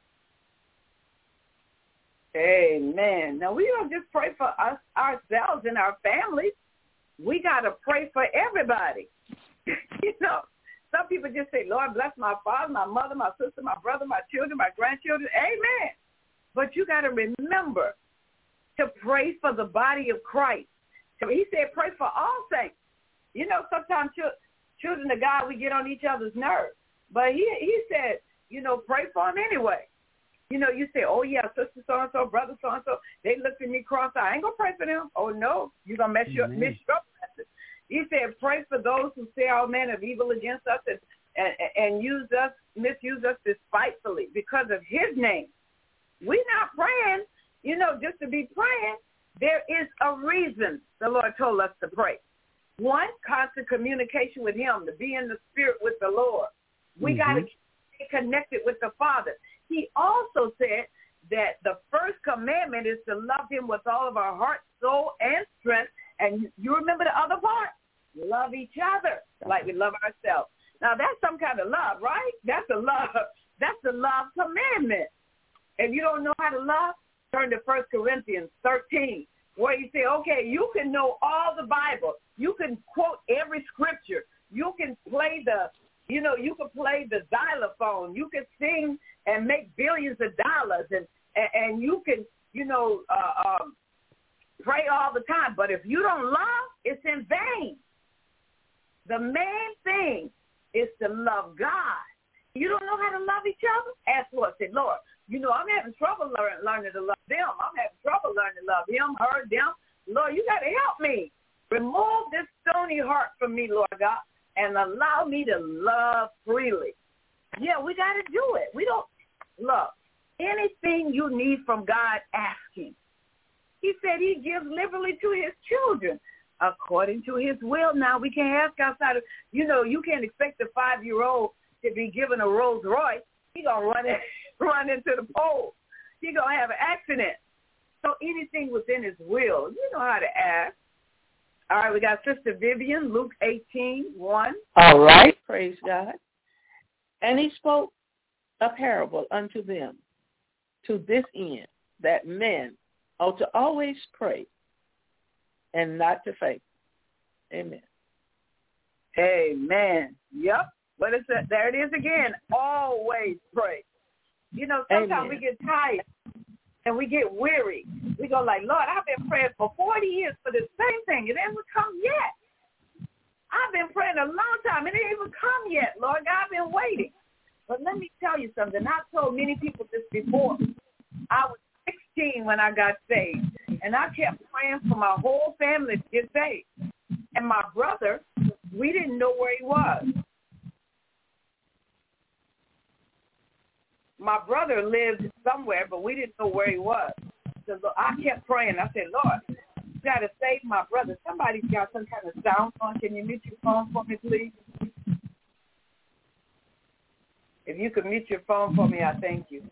Amen. Now, we don't just pray for us, ourselves and our families. We got to pray for everybody. You know, some people just say, Lord, bless my father, my mother, my sister, my brother, my children, my grandchildren. Amen. But you got to remember to pray for the body of Christ. So he said, pray for all saints. You know, sometimes ch- children of God, we get on each other's nerves. But he he said, you know, pray for them anyway. You know, you say, oh, yeah, sister so-and-so, brother so-and-so, they looked at me cross-eyed. I ain't going to pray for them. Oh, no, you're going to mess your, miss your message. He said, pray for those who say all men of evil against us and, and, and use us, misuse us despitefully because of his name. We're not praying, you know, just to be praying. There is a reason the Lord told us to pray. One, constant communication with him, to be in the spirit with the Lord. We mm-hmm. got to stay connected with the Father. He also said that the first commandment is to love him with all of our heart, soul, and strength. And you remember the other part? Love each other like we love ourselves. Now, that's some kind of love, right? That's a love. That's the love commandment. If you don't know how to love, turn to First Corinthians thirteen, where you say, okay, you can know all the Bible. You can quote every scripture. You can play the, you know, you can play the xylophone. You can sing and make billions of dollars, and and, and you can, you know, uh, um, pray all the time. But if you don't love, it's in vain. The main thing is to love God. You don't know how to love each other? Ask Lord. Say, Lord, you know, I'm having trouble learn, learning to love them. I'm having trouble learning to love him, her, them. Lord, you got to help me. Remove this stony heart from me, Lord God, and allow me to love freely. Yeah, we got to do it. We don't love. Anything you need from God, ask him. He said he gives liberally to his children according to his will. Now, we can't ask outside of, you know, you can't expect a five-year-old to be given a Rolls Royce. He's going to run, in, run into the pole. He's going to have an accident. So anything within his will, you know how to ask. All right, we got Sister Vivian, Luke eighteen, one. All right, praise God. And he spoke a parable unto them to this end, that men ought to always pray and not to faint. Amen. Amen. Yep. What is that? There it is again. Always pray. You know, sometimes Amen. We get tired and we get weary. We go like, Lord, I've been praying for forty years for the same thing. It hasn't come yet. I've been praying a long time. It ain't even come yet, Lord. I've been waiting. But let me tell you something. I've told many people this before. I was sixteen when I got saved, and I kept praying for my whole family to get saved. And my brother, we didn't know where he was. My brother lived somewhere, but we didn't know where he was. So I kept praying. I said, Lord, you got to save my brother. Somebody's got some kind of sound on. Can you mute your phone for me, please? If you could mute your phone for me, I thank you.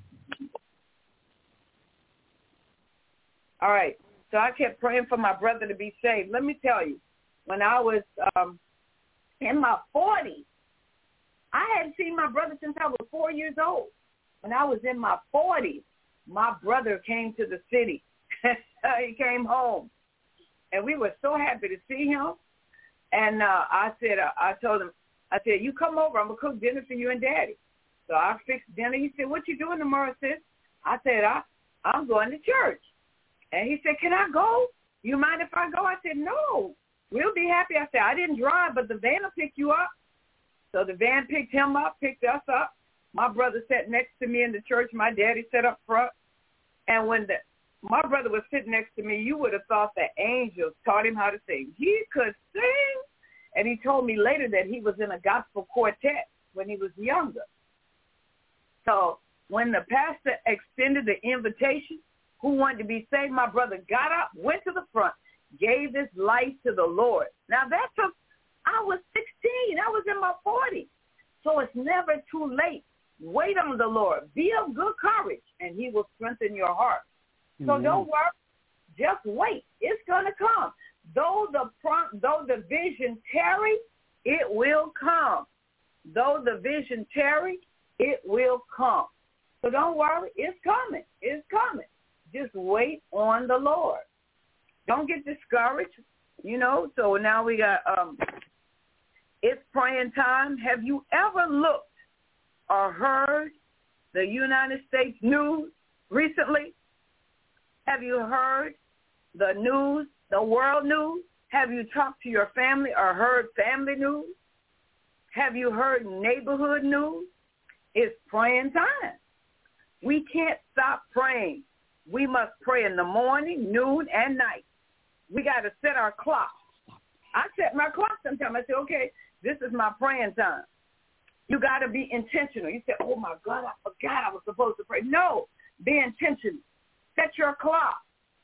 All right. So I kept praying for my brother to be saved. Let me tell you, when I was um, in my forties, I hadn't seen my brother since I was four years old. When I was in my forties, my brother came to the city. He came home, and we were so happy to see him. And uh, I said, uh, I told him, I said, you come over. I'm going to cook dinner for you and Daddy. So I fixed dinner. He said, what you doing tomorrow, sis? I said, I, I'm going to church. And he said, can I go? You mind if I go? I said, no. We'll be happy. I said, I didn't drive, but the van will pick you up. So the van picked him up, picked us up. My brother sat next to me in the church. My daddy sat up front. And when the, my brother was sitting next to me, you would have thought the angels taught him how to sing. He could sing. And he told me later that he was in a gospel quartet when he was younger. So when the pastor extended the invitation, who wanted to be saved, my brother got up, went to the front, gave his life to the Lord. Now that took, I was sixteen. I was in my forties. So it's never too late. Wait on the Lord. Be of good courage, and he will strengthen your heart. So mm-hmm. don't worry. Just wait. It's going to come. Though the prompt, though the vision tarry, it will come. Though the vision tarry, it will come. So don't worry. It's coming. It's coming. Just wait on the Lord. Don't get discouraged, you know. So now we got, um, it's praying time. Have you ever looked or heard the United States news recently? Have you heard the news, the world news? Have you talked to your family or heard family news? Have you heard neighborhood news? It's praying time. We can't stop praying. We must pray in the morning, noon, and night. We got to set our clock. I set my clock sometimes. I say, okay, this is my praying time. You got to be intentional. You say, oh, my God, I forgot I was supposed to pray. No, be intentional. Set your clock.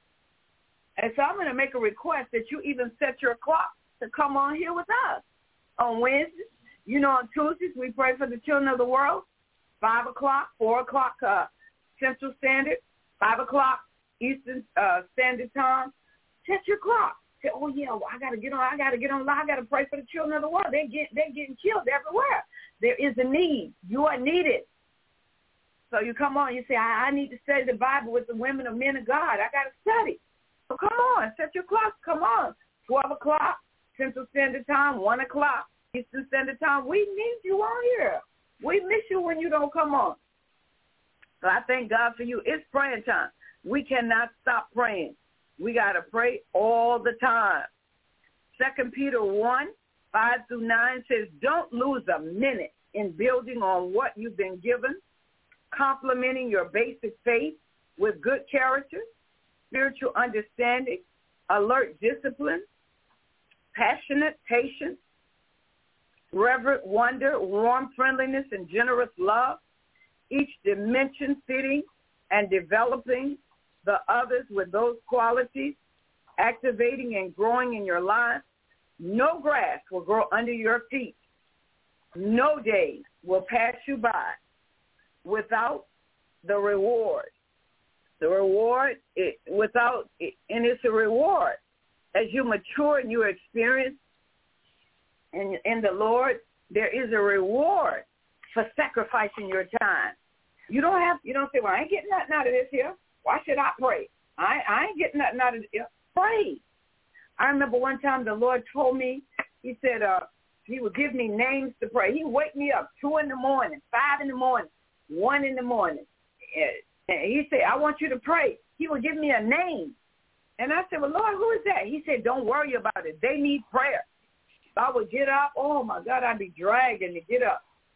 And so I'm going to make a request that you even set your clock to come on here with us. On Wednesdays, you know, on Tuesdays, we pray for the children of the world. five o'clock, four o'clock uh, Central Standard, five o'clock Eastern uh, Standard Time. Set your clock. Say, oh, yeah, well, I got to get on. I got to get on. I got to pray for the children of the world. They get, they're getting killed everywhere. There is a need. You are needed. So you come on. You say, I, I need to study the Bible with the women and men of God. I got to study. So come on. Set your clock. Come on. twelve o'clock Central Standard Time, one o'clock Eastern Standard Time. We need you on here. We miss you when you don't come on. So I thank God for you. It's praying time. We cannot stop praying. We got to pray all the time. Second Peter one, five through nine says, don't lose a minute in building on what you've been given, complementing your basic faith with good character, spiritual understanding, alert discipline, passionate patience, reverent wonder, warm friendliness, and generous love, each dimension fitting and developing the others with those qualities, activating and growing in your life. No grass will grow under your feet. No day will pass you by without the reward. The reward, it, without, it, and it's a reward. As you mature and you experience in, in the Lord, there is a reward for sacrificing your time. You don't have, you don't say, well, I ain't getting nothing out of this here. Why should I pray? I, I ain't getting nothing out of this here. Pray. I remember one time the Lord told me, he said uh, he would give me names to pray. He would wake me up two in the morning, five in the morning, one in the morning. And he said, I want you to pray. He would give me a name. And I said, well, Lord, who is that? He said, don't worry about it. They need prayer. So I would get up. Oh, my God, I'd be dragging to get up.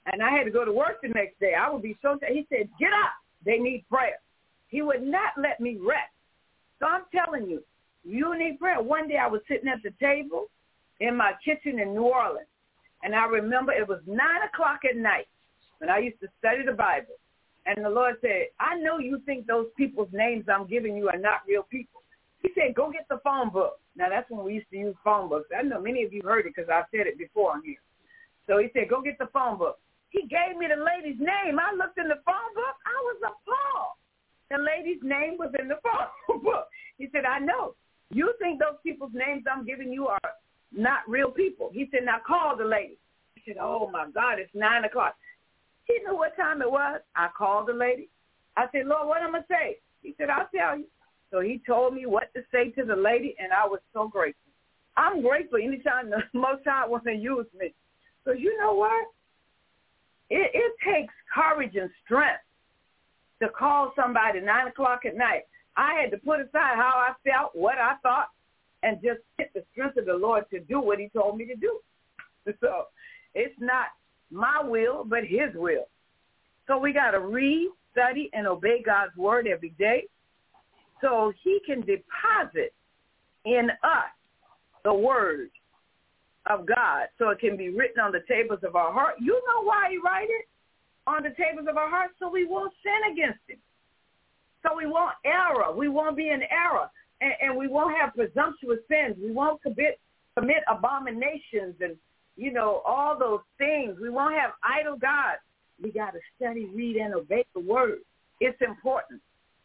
and I had to go to work the next day. I would be so tired. He said, get up. They need prayer. He would not let me rest. So I'm telling you, you need prayer. One day I was sitting at the table in my kitchen in New Orleans, and I remember it was nine o'clock at night when I used to study the Bible. And the Lord said, I know you think those people's names I'm giving you are not real people. He said, go get the phone book. Now, that's when we used to use phone books. I know many of you heard it because I've said it before on here. So he said, go get the phone book. He gave me the lady's name. I looked in the phone book. I was appalled. The lady's name was in the phone book. He said, I know. You think those people's names I'm giving you are not real people. He said, now call the lady. I said, oh, my God, it's nine o'clock. He knew what time it was. I called the lady. I said, Lord, what am I going to say? He said, I'll tell you. So he told me what to say to the lady, and I was so grateful. I'm grateful anytime the Most High wants to use me. Because you know what? It, it takes courage and strength to call somebody nine o'clock at night. I had to put aside how I felt, what I thought, and just get the strength of the Lord to do what he told me to do. So it's not my will, but his will. So we got to read, study, and obey God's word every day so he can deposit in us the word of God so it can be written on the tables of our heart. You know why he write it on the tables of our heart? So we won't sin against him. So we won't error. We won't be in error. And, and we won't have presumptuous sins. We won't commit, commit abominations and, you know, all those things. We won't have idol gods. We got to study, read, and obey the word. It's important.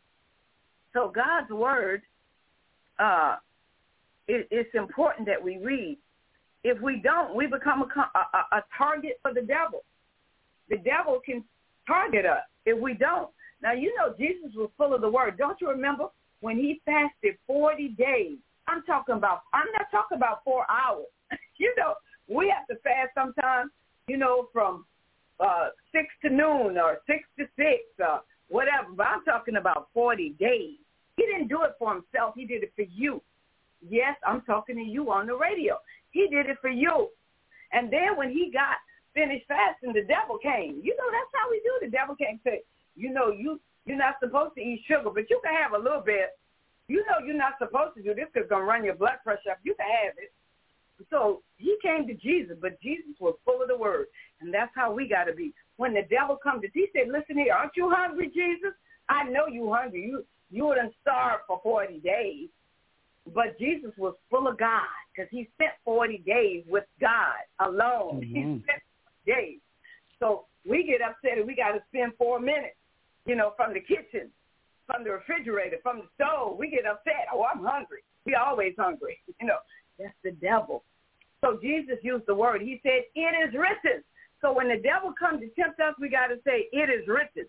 So God's word, uh, it, it's important that we read. If we don't, we become a, a, a target for the devil. The devil can target us if we don't. Now, you know Jesus was full of the word. Don't you remember when he fasted forty days? I'm talking about, I'm not talking about four hours. You know, we have to fast sometimes, you know, from uh, six to noon or six to six or whatever. But I'm talking about forty days. He didn't do it for himself. He did it for you. Yes, I'm talking to you on the radio. He did it for you. And then when he got finished fasting, the devil came. You know, that's how we do. The devil came and say, you know, you, you're not supposed to eat sugar, but you can have a little bit. You know you're not supposed to do this because it's going to run your blood pressure up. You can have it. So he came to Jesus, but Jesus was full of the word. And that's how we got to be. When the devil comes to, he said, listen here, aren't you hungry, Jesus? I know you're hungry. You, you wouldn't starve for forty days. But Jesus was full of God because he spent forty days with God alone. Mm-hmm. He spent days. So we get upset and we got to spend four minutes, you know, from the kitchen, from the refrigerator, from the stove. We get upset. Oh, I'm hungry. We always hungry. You know, that's the devil. So Jesus used the word. He said, it is written. So when the devil comes to tempt us, we got to say, it is written.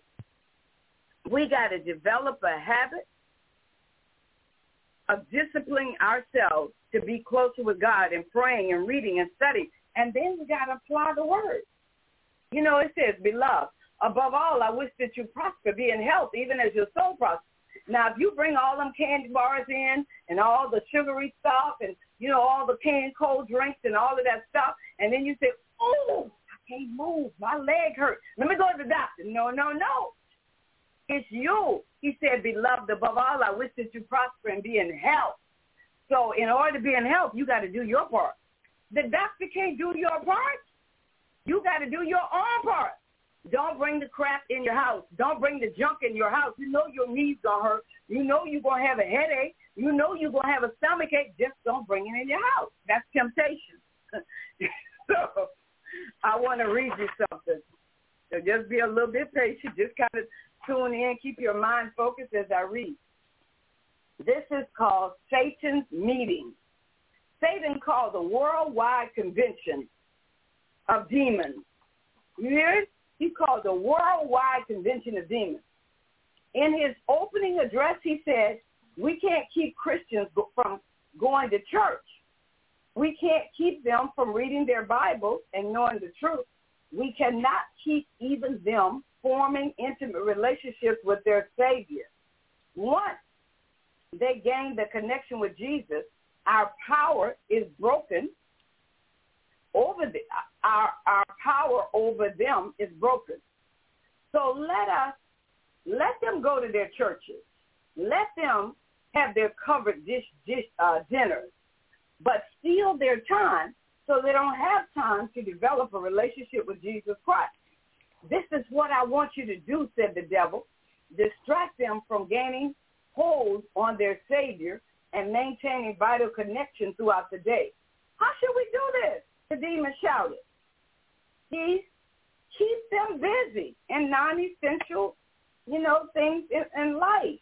We got to develop a habit of disciplining ourselves to be closer with God and praying and reading and studying. And then we got to apply the word. You know, it says, beloved, above all, I wish that you prosper, be in health, even as your soul prospers. Now, if you bring all them candy bars in and all the sugary stuff and, you know, all the canned cold drinks and all of that stuff, and then you say, oh, I can't move. My leg hurts. Let me go to the doctor. No, no, no. It's you. He said, beloved, above all, I wish that you prosper and be in health. So in order to be in health, you got to do your part. The doctor can't do your part. You got to do your own part. Don't bring the crap in your house. Don't bring the junk in your house. You know your knees going to hurt. You know you're going to have a headache. You know you're going to have a stomach ache. Just don't bring it in your house. That's temptation. So I want to read you something. So just be a little bit patient. Just kind of tune in. Keep your mind focused as I read. This is called Satan's Meeting. Satan called the Worldwide Convention of Demons. You hear it? He called the Worldwide Convention of Demons. In his opening address, he said, we can't keep Christians from going to church. We can't keep them from reading their Bible and knowing the truth. We cannot keep even them forming intimate relationships with their Savior. Once they gain the connection with Jesus, our power is broken over the, our, our power over them is broken. So let us, let them go to their churches. Let them have their covered dish, dish uh, dinners, but steal their time so they don't have time to develop a relationship with Jesus Christ. This is what I want you to do, said the devil. Distract them from gaining hold on their Savior and maintaining vital connection throughout the day. How should we do this? The demon shouted. He keep them busy in non-essential, you know, things in, in life,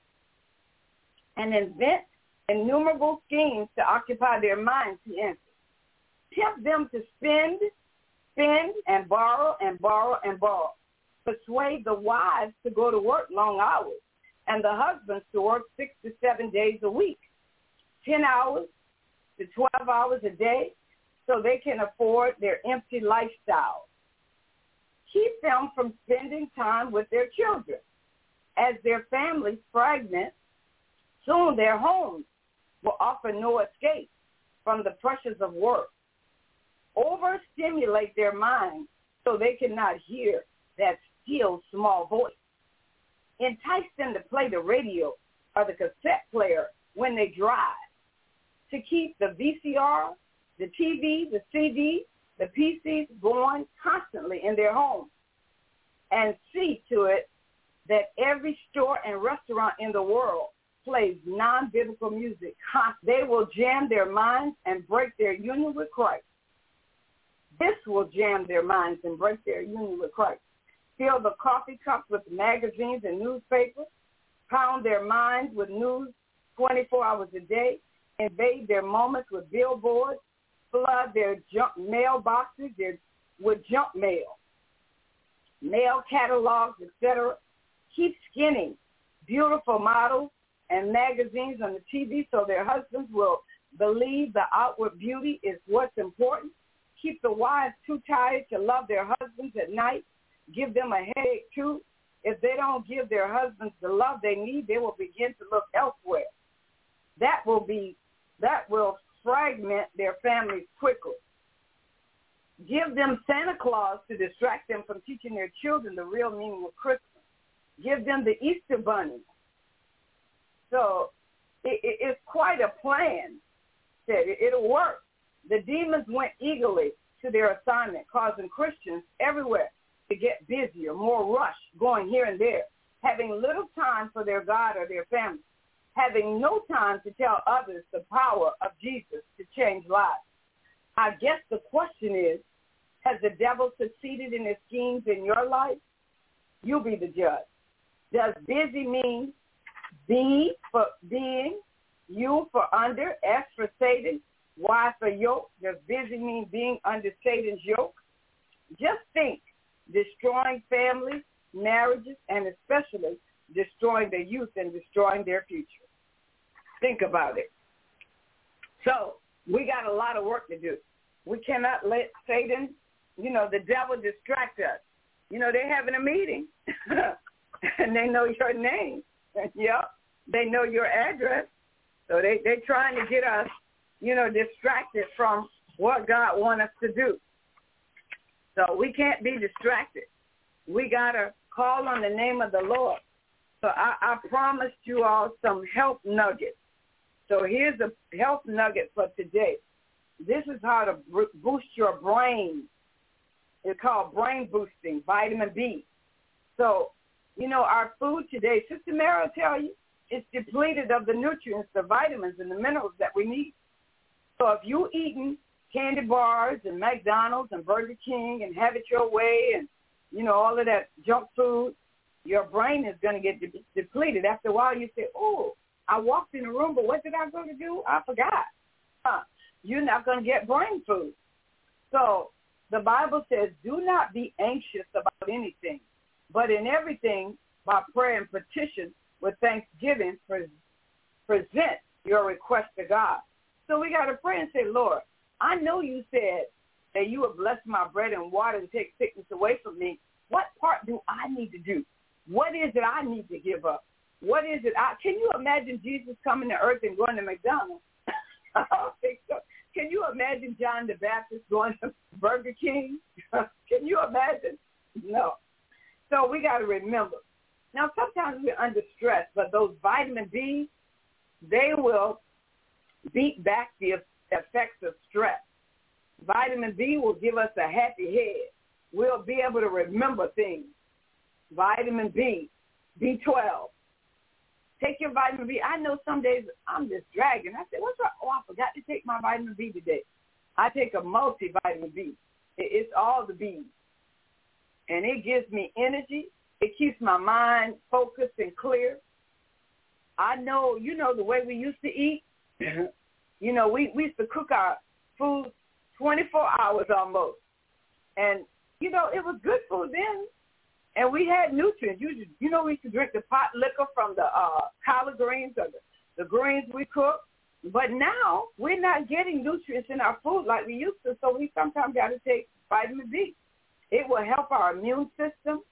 and invent innumerable schemes to occupy their minds, he answered. Tempt them to spend, spend, and borrow, and borrow, and borrow. Persuade the wives to go to work long hours, and the husbands to work six to seven days a week, ten hours to twelve hours a day, so they can afford their empty lifestyle. Keep them from spending time with their children. As their families fragment, soon their homes will offer no escape from the pressures of work. Overstimulate their minds so they cannot hear that still small voice. Entice them to play the radio or the cassette player when they drive. To keep the V C R, the T V, the C D, the P Cs going constantly in their homes. And see to it that every store and restaurant in the world plays non-biblical music. They will jam their minds and break their union with Christ. This will jam their minds and break their union with Christ. Fill the coffee cups with magazines and newspapers. Pound their minds with news twenty-four hours a day. Invade their moments with billboards. Flood their junk mailboxes their, with junk mail, mail catalogs, et cetera. Keep skinning beautiful models and magazines on the T V so their husbands will believe the outward beauty is what's important. Keep the wives too tired to love their husbands at night. Give them a headache too. If they don't give their husbands the love they need, they will begin to look elsewhere. That will be, that will fragment their families quickly. Give them Santa Claus to distract them from teaching their children the real meaning of Christmas. Give them the Easter bunny. So it, it, it's quite a plan. Said it, it'll work. The demons went eagerly to their assignment, causing Christians everywhere to get busier, more rush, going here and there, having little time for their God or their family, having no time to tell others the power of Jesus to change lives. I guess the question is, has the devil succeeded in his schemes in your life? You be the judge. Does busy mean B for being, U for under, S for Satan, Y for yoke? Does busy mean being under Satan's yoke? Just think, destroying families, marriages, and especially destroying the youth and destroying their future. Think about it. So we got a lot of work to do. We cannot let Satan, you know, the devil distract us. You know, they're having a meeting, and they know your name. Yep, they know your address. So they, they're trying to get us, you know, distracted from what God wants us to do. So we can't be distracted. We got to call on the name of the Lord. So I, I promised you all some health nuggets. So here's a health nugget for today. This is how to boost your brain. It's called brain boosting, vitamin B. So, you know, our food today, Sister Mary will tell you, it's depleted of the nutrients, the vitamins, and the minerals that we need. So if you're eating candy bars and McDonald's and Burger King and have it your way and, you know, all of that junk food, your brain is going to get de- depleted. After a while, you say, oh, I walked in the room, but what did I go to do? I forgot. Huh. You're not going to get brain food. So the Bible says, do not be anxious about anything, but in everything, by prayer and petition, with thanksgiving, present your request to God. So we got to pray and say, Lord, I know you said that you would bless my bread and water and take sickness away from me. What part do I need to do? What is it I need to give up? What is it? I, can you imagine Jesus coming to earth and going to McDonald's? I don't think so. Can you imagine John the Baptist going to Burger King? Can you imagine? No. So we got to remember. Now, sometimes we're under stress, but those vitamin B, they will beat back the effects of stress. Vitamin B will give us a happy head. We'll be able to remember things. Vitamin B, B twelve. Take your vitamin B. I know some days I'm just dragging. I said, what's wrong? Oh, I forgot to take my vitamin B today. I take a multivitamin B. It's all the B's. And it gives me energy. It keeps my mind focused and clear. I know, you know, the way we used to eat. You know, we, we used to cook our food twenty-four hours almost. And, you know, it was good food then. And we had nutrients. You, you know, we used to drink the pot liquor from the uh, collard greens or the, the greens we cook. But now we're not getting nutrients in our food like we used to, so we sometimes got to take vitamin B. It will help our immune system.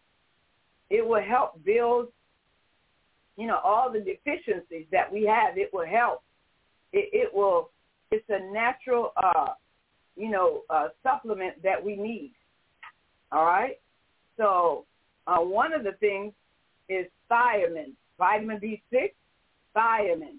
It will help build, you know, all the deficiencies that we have. It will help. It, it will, it's a natural, uh, you know, uh, supplement that we need. All right? So uh, one of the things is thiamine, vitamin B six, thiamine.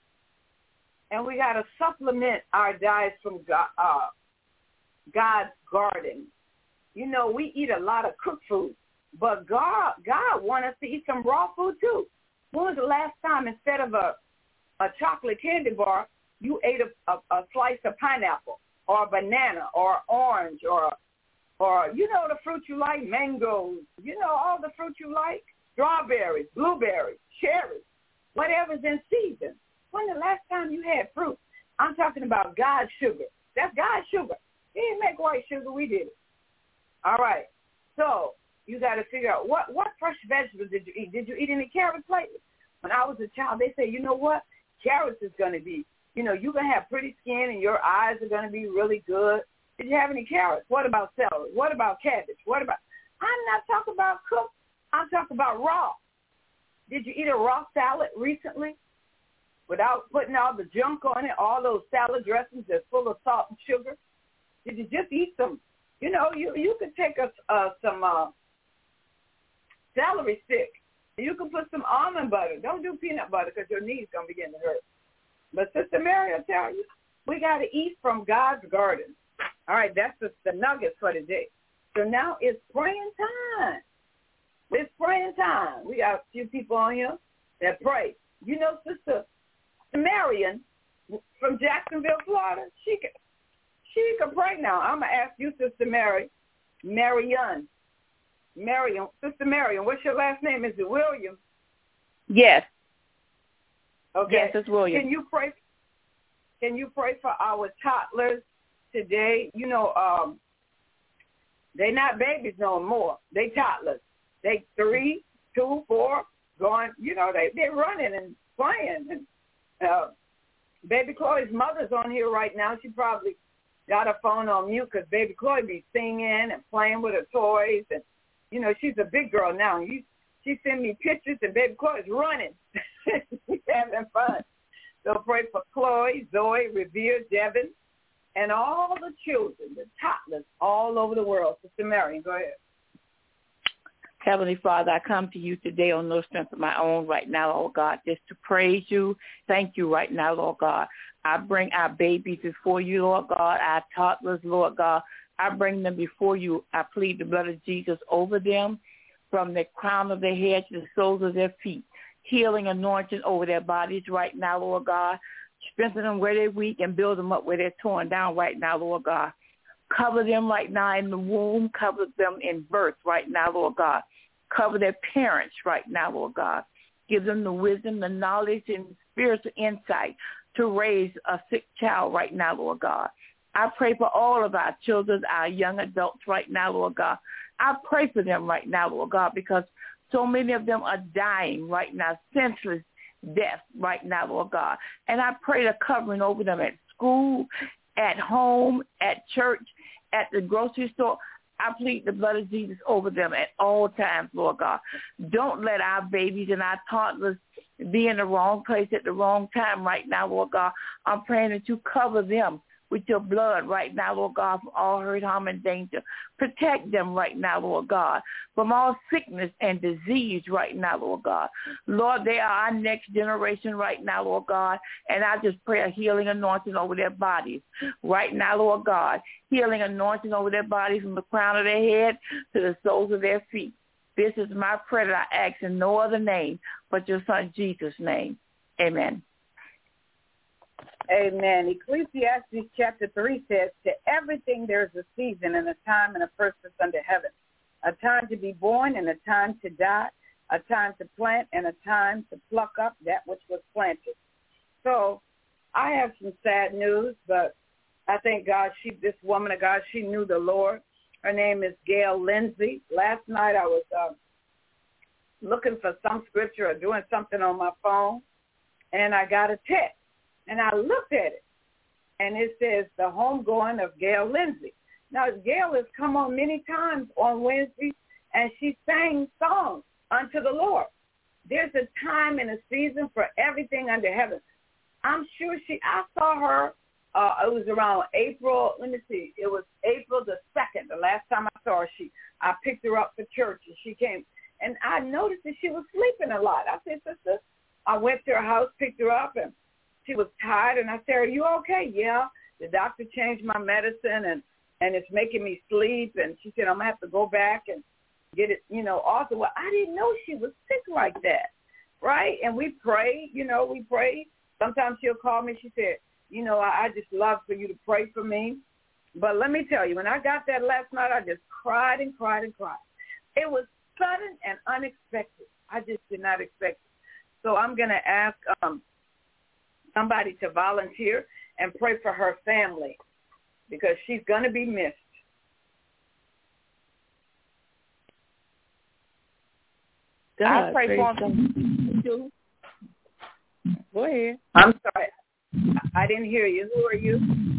And we got to supplement our diets from God, uh, God's garden. You know, we eat a lot of cooked food, but God God wants us to eat some raw food too. When was the last time instead of a, a chocolate candy bar, you ate a, a, a slice of pineapple or a banana or orange or, or you know, the fruit you like, mangoes, you know, all the fruit you like, strawberries, blueberries, cherries, whatever's in season. When the last time you had fruit? I'm talking about God's sugar. That's God's sugar. He didn't make white sugar. We did it. All right. So you got to figure out what, what fresh vegetables did you eat? Did you eat any carrots lately? When I was a child, they say, you know what? Carrots is going to be, you know, you're going to have pretty skin and your eyes are going to be really good. Did you have any carrots? What about celery? What about cabbage? What about, I'm not talking about cooked. I'm talking about raw. Did you eat a raw salad recently? Without putting all the junk on it, all those salad dressings that's full of salt and sugar? Did you just eat some? You know, you you could take a, uh, some uh, celery stick. You can put some almond butter. Don't do peanut butter because your knees going to begin to hurt. But Sister Mary will tell you, we got to eat from God's garden. All right, that's the, the nuggets for today. So now it's praying time. It's praying time. We got a few people on here that pray. You know, Sister Marion from Jacksonville, Florida, she can, she can pray now. I'm going to ask you, Sister Mary, Marion. Marion, Sister Marion, what's your last name? Is it Williams? Yes. Okay. Yes, it's Williams. Can you pray, can you pray for our toddlers today? You know, um, they're not babies no more. They toddlers. They three, two, four, going, you know, they, they're running and playing. And uh, Baby Chloe's mother's on here right now. She probably got her phone on mute because Baby Chloe be singing and playing with her toys. And, you know, she's a big girl now. You, she send me pictures and Baby Chloe's running. She's having fun. So pray for Chloe, Zoe, Revere, Devin, and all the children, the toddlers all over the world. Sister Marion, go ahead. Heavenly Father, I come to you today on no strength of my own right now, Lord God, just to praise you. Thank you right now, Lord God. I bring our babies before you, Lord God, our toddlers, Lord God. I bring them before you. I plead the blood of Jesus over them from the crown of their head to the soles of their feet. Healing anointing over their bodies right now, Lord God. Strengthen them where they're weak and build them up where they're torn down right now, Lord God. Cover them right now in the womb. Cover them in birth right now, Lord God. Cover their parents right now, Lord God. Give them the wisdom, the knowledge, and spiritual insight to raise a sick child right now, Lord God. I pray for all of our children, our young adults right now, Lord God. I pray for them right now, Lord God, because so many of them are dying right now, senseless death right now, Lord God. And I pray the covering over them at school, at home, at church, at the grocery store. I plead the blood of Jesus over them at all times, Lord God. Don't let our babies and our toddlers be in the wrong place at the wrong time right now, Lord God. I'm praying that you cover them with your blood right now, Lord God, from all hurt, harm, and danger. Protect them right now, Lord God, from all sickness and disease right now, Lord God. Lord, they are our next generation right now, Lord God, and I just pray a healing anointing over their bodies right now, Lord God. Healing anointing over their bodies from the crown of their head to the soles of their feet. This is my prayer that I ask in no other name but your son Jesus' name. Amen. Amen. Ecclesiastes chapter three says, to everything there is a season and a time and a purpose under heaven, a time to be born and a time to die, a time to plant and a time to pluck up that which was planted. So I have some sad news, but I thank God she, this woman of God, she knew the Lord. Her name is Gail Lindsay. Last night I was uh, looking for some scripture or doing something on my phone, and I got a text. And I looked at it, and it says the homegoing of Gail Lindsay. Now, Gail has come on many times on Wednesday, and she sang songs unto the Lord. There's a time and a season for everything under heaven. I'm sure she, I saw her, uh, it was around April, let me see, it was April the second, the last time I saw her. She, I picked her up for church, and she came, and I noticed that she was sleeping a lot. I said, sister, I went to her house, picked her up, and she was tired, and I said, are you okay? Yeah. The doctor changed my medicine, and, and it's making me sleep. And she said, I'm going to have to go back and get it, you know, also. Well, I didn't know she was sick like that, right? And we pray, you know, we pray. Sometimes she'll call me. She said, you know, I, I just love for you to pray for me. But let me tell you, when I got that last night, I just cried and cried and cried. It was sudden and unexpected. I just did not expect it. So I'm going to ask um, somebody to volunteer and pray for her family because she's going to be missed. God, I pray for them. Go ahead. I'm sorry. I didn't hear you. Who are you?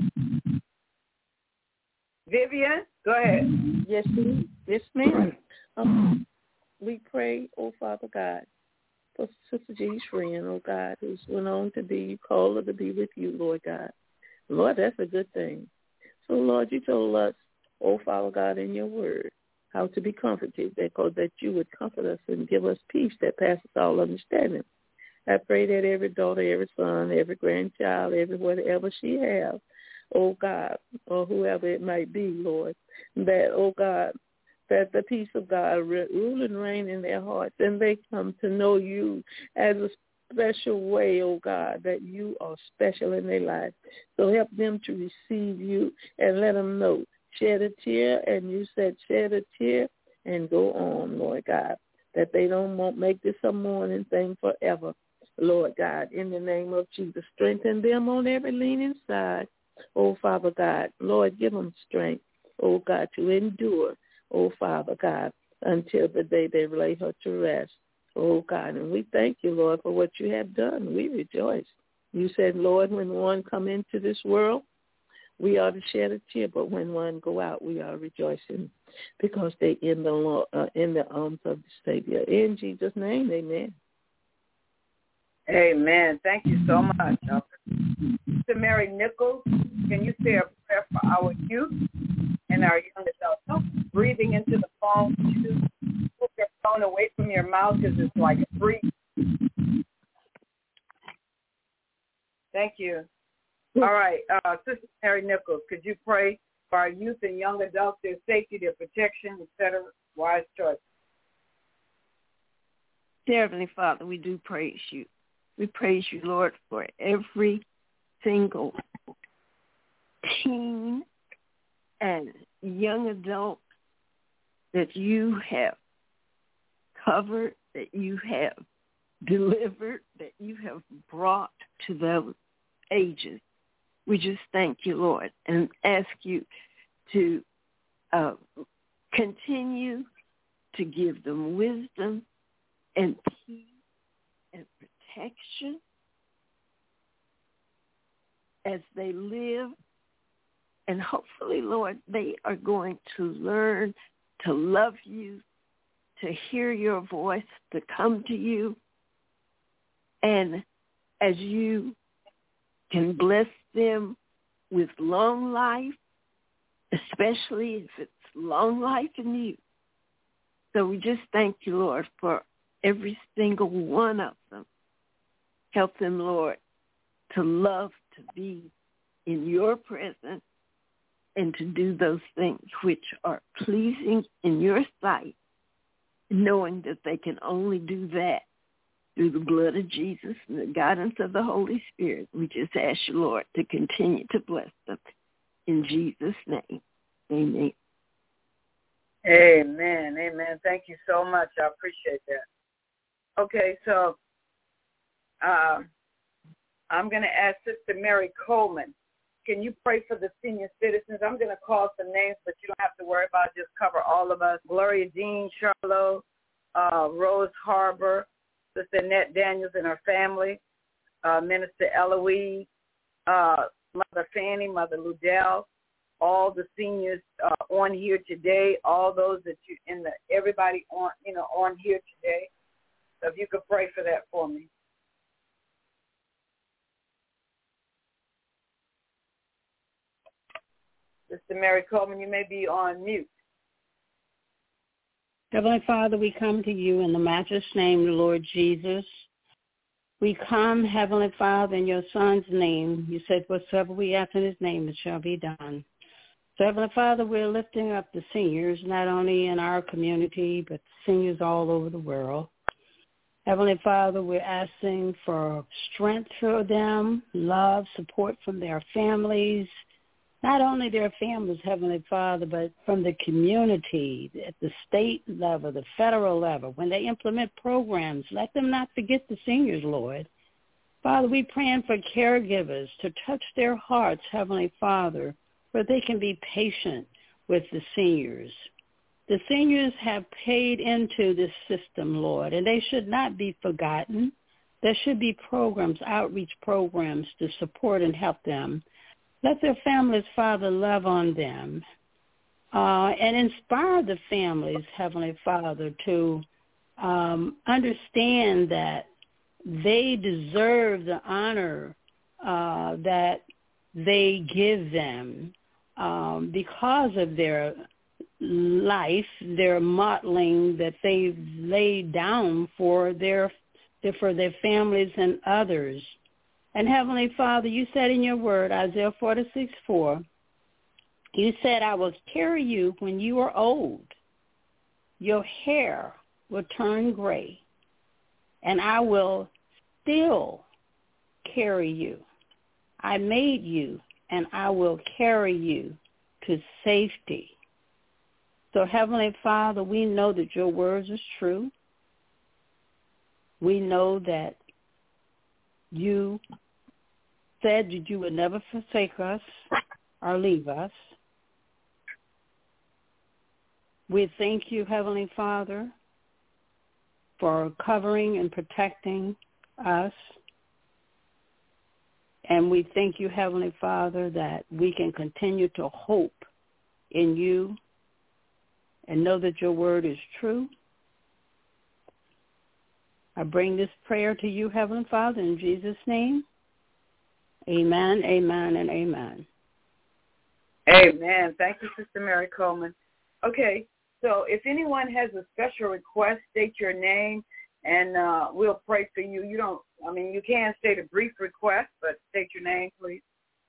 Vivian, go ahead. Yes, ma'am. Yes, ma'am. Um, we pray, oh Father God, for Sister G's friend, oh God, who's went on to be, you called her to be with you, Lord God. Lord, that's a good thing. So, Lord, you told us, oh Father God, in your word, how to be comforted, because that you would comfort us and give us peace that passes all understanding. I pray that every daughter, every son, every grandchild, every whatever she has, oh God, or whoever it might be, Lord, that, oh God, that the peace of God rule and reign in their hearts, and they come to know you as a special way, oh God, that you are special in their life. So help them to receive you and let them know. Shed a tear, and you said shed a tear and go on, Lord God, that they don't want make this a mourning thing forever, Lord God, in the name of Jesus. Strengthen them on every leaning side, oh Father God. Lord, give them strength, oh God, to endure, oh, Father God, until the day they lay her to rest, oh, God. And we thank you, Lord, for what you have done. We rejoice. You said, Lord, when one come into this world, we are to shed a tear, but when one go out, we are rejoicing because they in the Lord, uh, in the arms of the Savior. In Jesus' name, amen. Amen. Thank you so much. Sister Mary Nichols, can you say a prayer for our youth and our young adults? No breathing into the phone. You put your phone away from your mouth because it's like a free. Thank you. All right. Uh, Sister Mary Nichols, could you pray for our youth and young adults, their safety, their protection, et cetera? Wise choice. Dear Heavenly Father, we do praise you. We praise you, Lord, for every single teen and young adult that you have covered, that you have delivered, that you have brought to those ages. We just thank you, Lord, and ask you to uh, continue to give them wisdom and peace and protection as they live. And hopefully, Lord, they are going to learn to love you, to hear your voice, to come to you. And as you can bless them with long life, especially if it's long life in you. So we just thank you, Lord, for every single one of them. Help them, Lord, to love to be in your presence and to do those things which are pleasing in your sight, knowing that they can only do that through the blood of Jesus and the guidance of the Holy Spirit. We just ask you, Lord, to continue to bless them. In Jesus' name, amen. Amen. Amen. Thank you so much. I appreciate that. Okay, so uh, I'm going to ask Sister Mary Coleman. Can you pray for the senior citizens? I'm going to call some names, but you don't have to worry about it. Just cover all of us. Gloria Dean, Charlotte, uh, Rose Harbor, Sister Annette Daniels and her family, uh, Minister Eloise, uh, Mother Fanny, Mother Ludell, all the seniors uh, on here today, all those that you in the everybody on you know on here today. So if you could pray for that for me. Sister Mary Coleman, you may be on mute. Heavenly Father, we come to you in the matchless name of the Lord Jesus. We come, Heavenly Father, in your Son's name. You said, whatsoever we ask in his name, it shall be done. So, Heavenly Father, we're lifting up the seniors, not only in our community, but seniors all over the world. Heavenly Father, we're asking for strength for them, love, support from their families, not only their families, Heavenly Father, but from the community, at the state level, the federal level. When they implement programs, let them not forget the seniors, Lord. Father, we're praying for caregivers to touch their hearts, Heavenly Father, where they can be patient with the seniors. The seniors have paid into this system, Lord, and they should not be forgotten. There should be programs, outreach programs to support and help them. Let their families, Father, love on them uh, and inspire the families, Heavenly Father, to um, understand that they deserve the honor uh, that they give them um, because of their life, their modeling that they've laid down for their for their families and others. And Heavenly Father, you said in your word, Isaiah forty-six four, you said, I will carry you when you are old. Your hair will turn gray, and I will still carry you. I made you, and I will carry you to safety. So, Heavenly Father, we know that your words is true. We know that you said that you would never forsake us or leave us. We thank you, Heavenly Father, for covering and protecting us. And we thank you, Heavenly Father, that we can continue to hope in you and know that your word is true. I bring this prayer to you, Heavenly Father, in Jesus' name. Amen, amen, and amen. Amen. Thank you, Sister Mary Coleman. Okay, so if anyone has a special request, state your name, and uh, we'll pray for you. You don't, I mean, you can state a brief request, but state your name, please.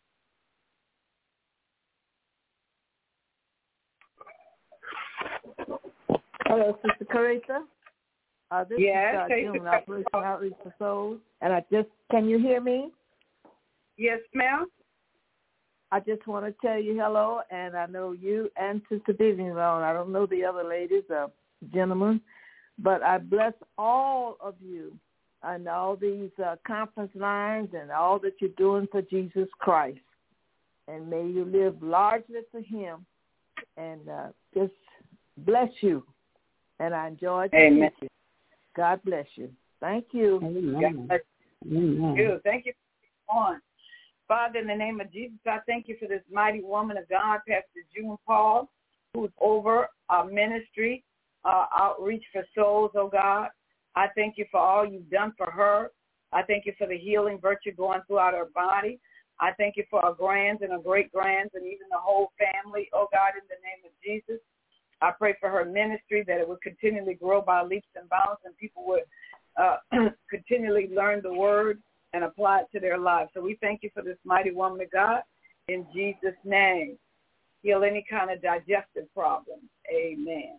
Hello, Sister Carissa. Uh, this yes, is uh, June, Operation Outreach for Souls. And I just, can you hear me? Yes, ma'am. I just want to tell you hello, and I know you and Sister Vivian on. I don't know the other ladies, uh, gentlemen, but I bless all of you and all these uh, conference lines and all that you're doing for Jesus Christ. And may you live largely for him, and uh, just bless you. And I enjoyed the Amen. teaching. God bless you. Thank you. Amen. God Amen. you. Thank you for on. Father, in the name of Jesus, I thank you for this mighty woman of God, Pastor June Paul, who's over our ministry, uh, outreach for souls, oh God. I thank you for all you've done for her. I thank you for the healing virtue going throughout her body. I thank you for our grands and our great-grands and even the whole family, oh God, in the name of Jesus. I pray for her ministry, that it would continually grow by leaps and bounds, and people would uh, continually learn the word and apply it to their lives. So we thank you for this mighty woman of God in Jesus' name. Heal any kind of digestive problem. Amen.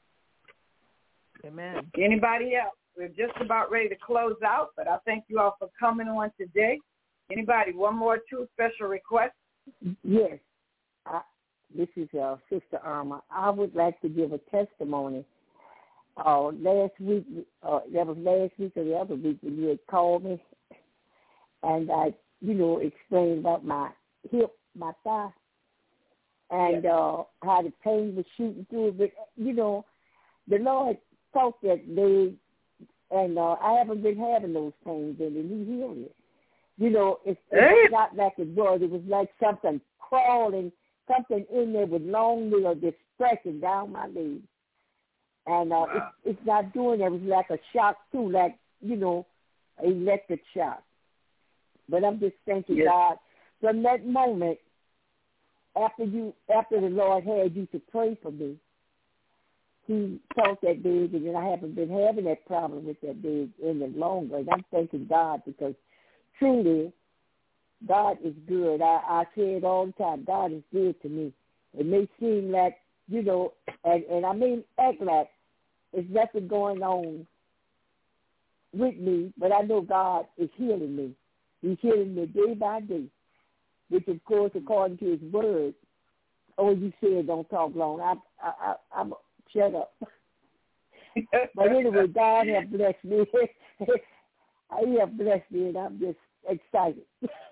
Amen. Anybody else? We're just about ready to close out, but I thank you all for coming on today. Anybody, one more, two special requests? Yes. I, this is uh, Sister Irma. I would like to give a testimony. Uh, last week, uh, that was last week or the other week when you had called me, and I, you know, explained about my hip, my thigh, and yes. uh, how the pain was shooting through it. But, you know, the Lord taught that leg, and uh, I haven't been having those pains, and He healed it. You know, it's, it's not like it was. It was like something crawling, something in there with long nails just pressing down my leg. And uh, wow. it's, it's not doing it. It was like a shock, too, like, you know, an electric shock. But I'm just thanking yes. God. From that moment, after you, after the Lord had you to pray for me, He taught that big, and I haven't been having that problem with that big any longer. And I'm thanking God because truly, God is good. I, I say it all the time. God is good to me. It may seem like, you know, and, and I mean act like there's nothing going on with me, but I know God is healing me. He's healing me day by day, which, of course, according to His word, oh, you said don't talk long. I, I, I, I'm shut up. But anyway, God has blessed me. He has blessed me, and I'm just excited.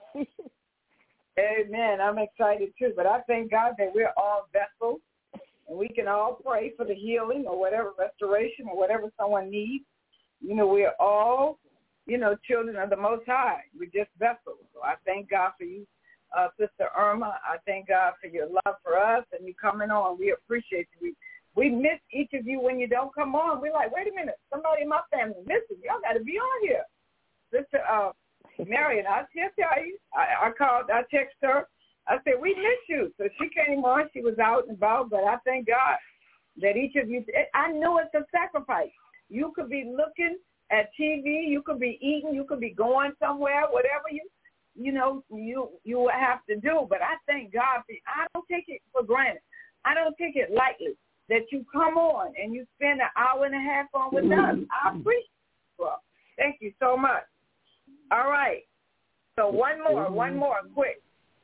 Amen. I'm excited, too. But I thank God that we're all vessels, and we can all pray for the healing or whatever, restoration or whatever someone needs. You know, we're all, you know, children of the Most High. We're just vessels. So I thank God for you, uh, Sister Irma. I thank God for your love for us and you coming on. We appreciate you. We, we miss each of you when you don't come on. We're like, wait a minute, somebody in my family misses. Y'all got to be on here. Sister uh, Marion, I just tell you, I, I called, I texted her. I said, we miss you. So she came on. She was out and about, but I thank God that each of you, I know it's a sacrifice. You could be looking at T V, you could be eating, you could be going somewhere, whatever you, you know, you you will have to do. But I thank God for you. I don't take it for granted. I don't take it lightly that you come on and you spend an hour and a half on with us. I appreciate it. Well, thank you so much. All right. So one more, one more, quick.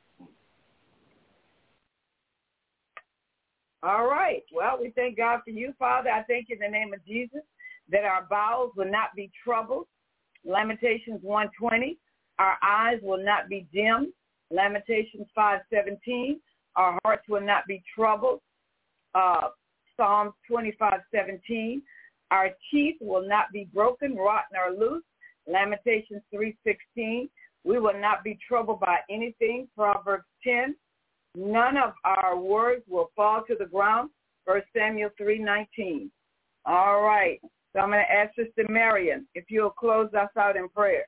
All right. Well, we thank God for you, Father. I thank you in the name of Jesus that our bowels will not be troubled. Lamentations one twenty. Our eyes will not be dim. Lamentations five seventeen. Our hearts will not be troubled. Uh, Psalms twenty-five seventeen. Our teeth will not be broken, rotten, or loose. Lamentations three sixteen. We will not be troubled by anything. Proverbs ten. None of our words will fall to the ground. First Samuel three nineteen. All right. So I'm going to ask Sister Marion if you'll close us out in prayer.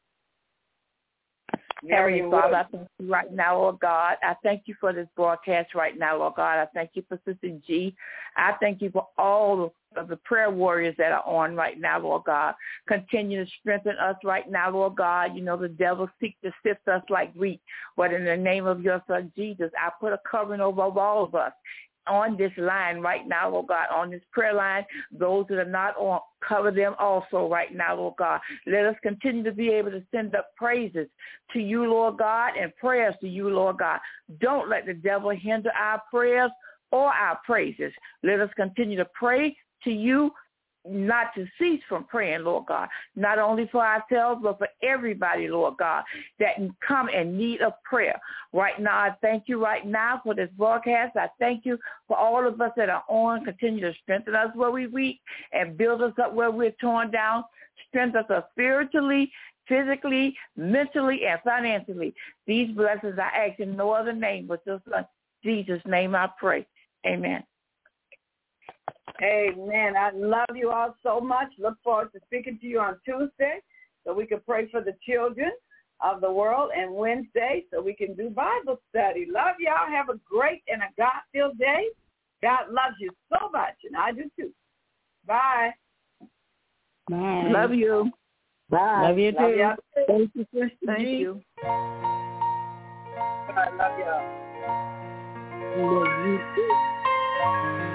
Heavenly Father, I thank you right now, Lord God. I thank you for this broadcast right now, Lord God. I thank you for Sister G. I thank you for all of the prayer warriors that are on right now, Lord God. Continue to strengthen us right now, Lord God. You know, the devil seeks to sift us like wheat. But in the name of your Son, Jesus, I put a covering over all of us on this line right now, Lord God, on this prayer line. Those that are not on, cover them also right now, Lord God. Let us continue to be able to send up praises to you, Lord God, and prayers to you, Lord God. Don't let the devil hinder our prayers or our praises. Let us continue to pray to you, not to cease from praying, Lord God, not only for ourselves, but for everybody, Lord God, that can come and need a prayer. Right now, I thank you right now for this broadcast. I thank you for all of us that are on. Continue to strengthen us where we're weak and build us up where we're torn down. Strengthen us spiritually, physically, mentally, and financially. These blessings I ask in no other name but your Son, Jesus' name I pray. Amen. Amen. I love you all so much. Look forward to speaking to you on Tuesday so we can pray for the children. of the world, and Wednesday so we can do Bible study. Love y'all. Have a great and a God-filled day. God loves you so much, and I do too. Bye. Bye. Love you. Bye. Love you too. Love y'all. Thank you, Sister Thank G. you. I love y'all. Love you too.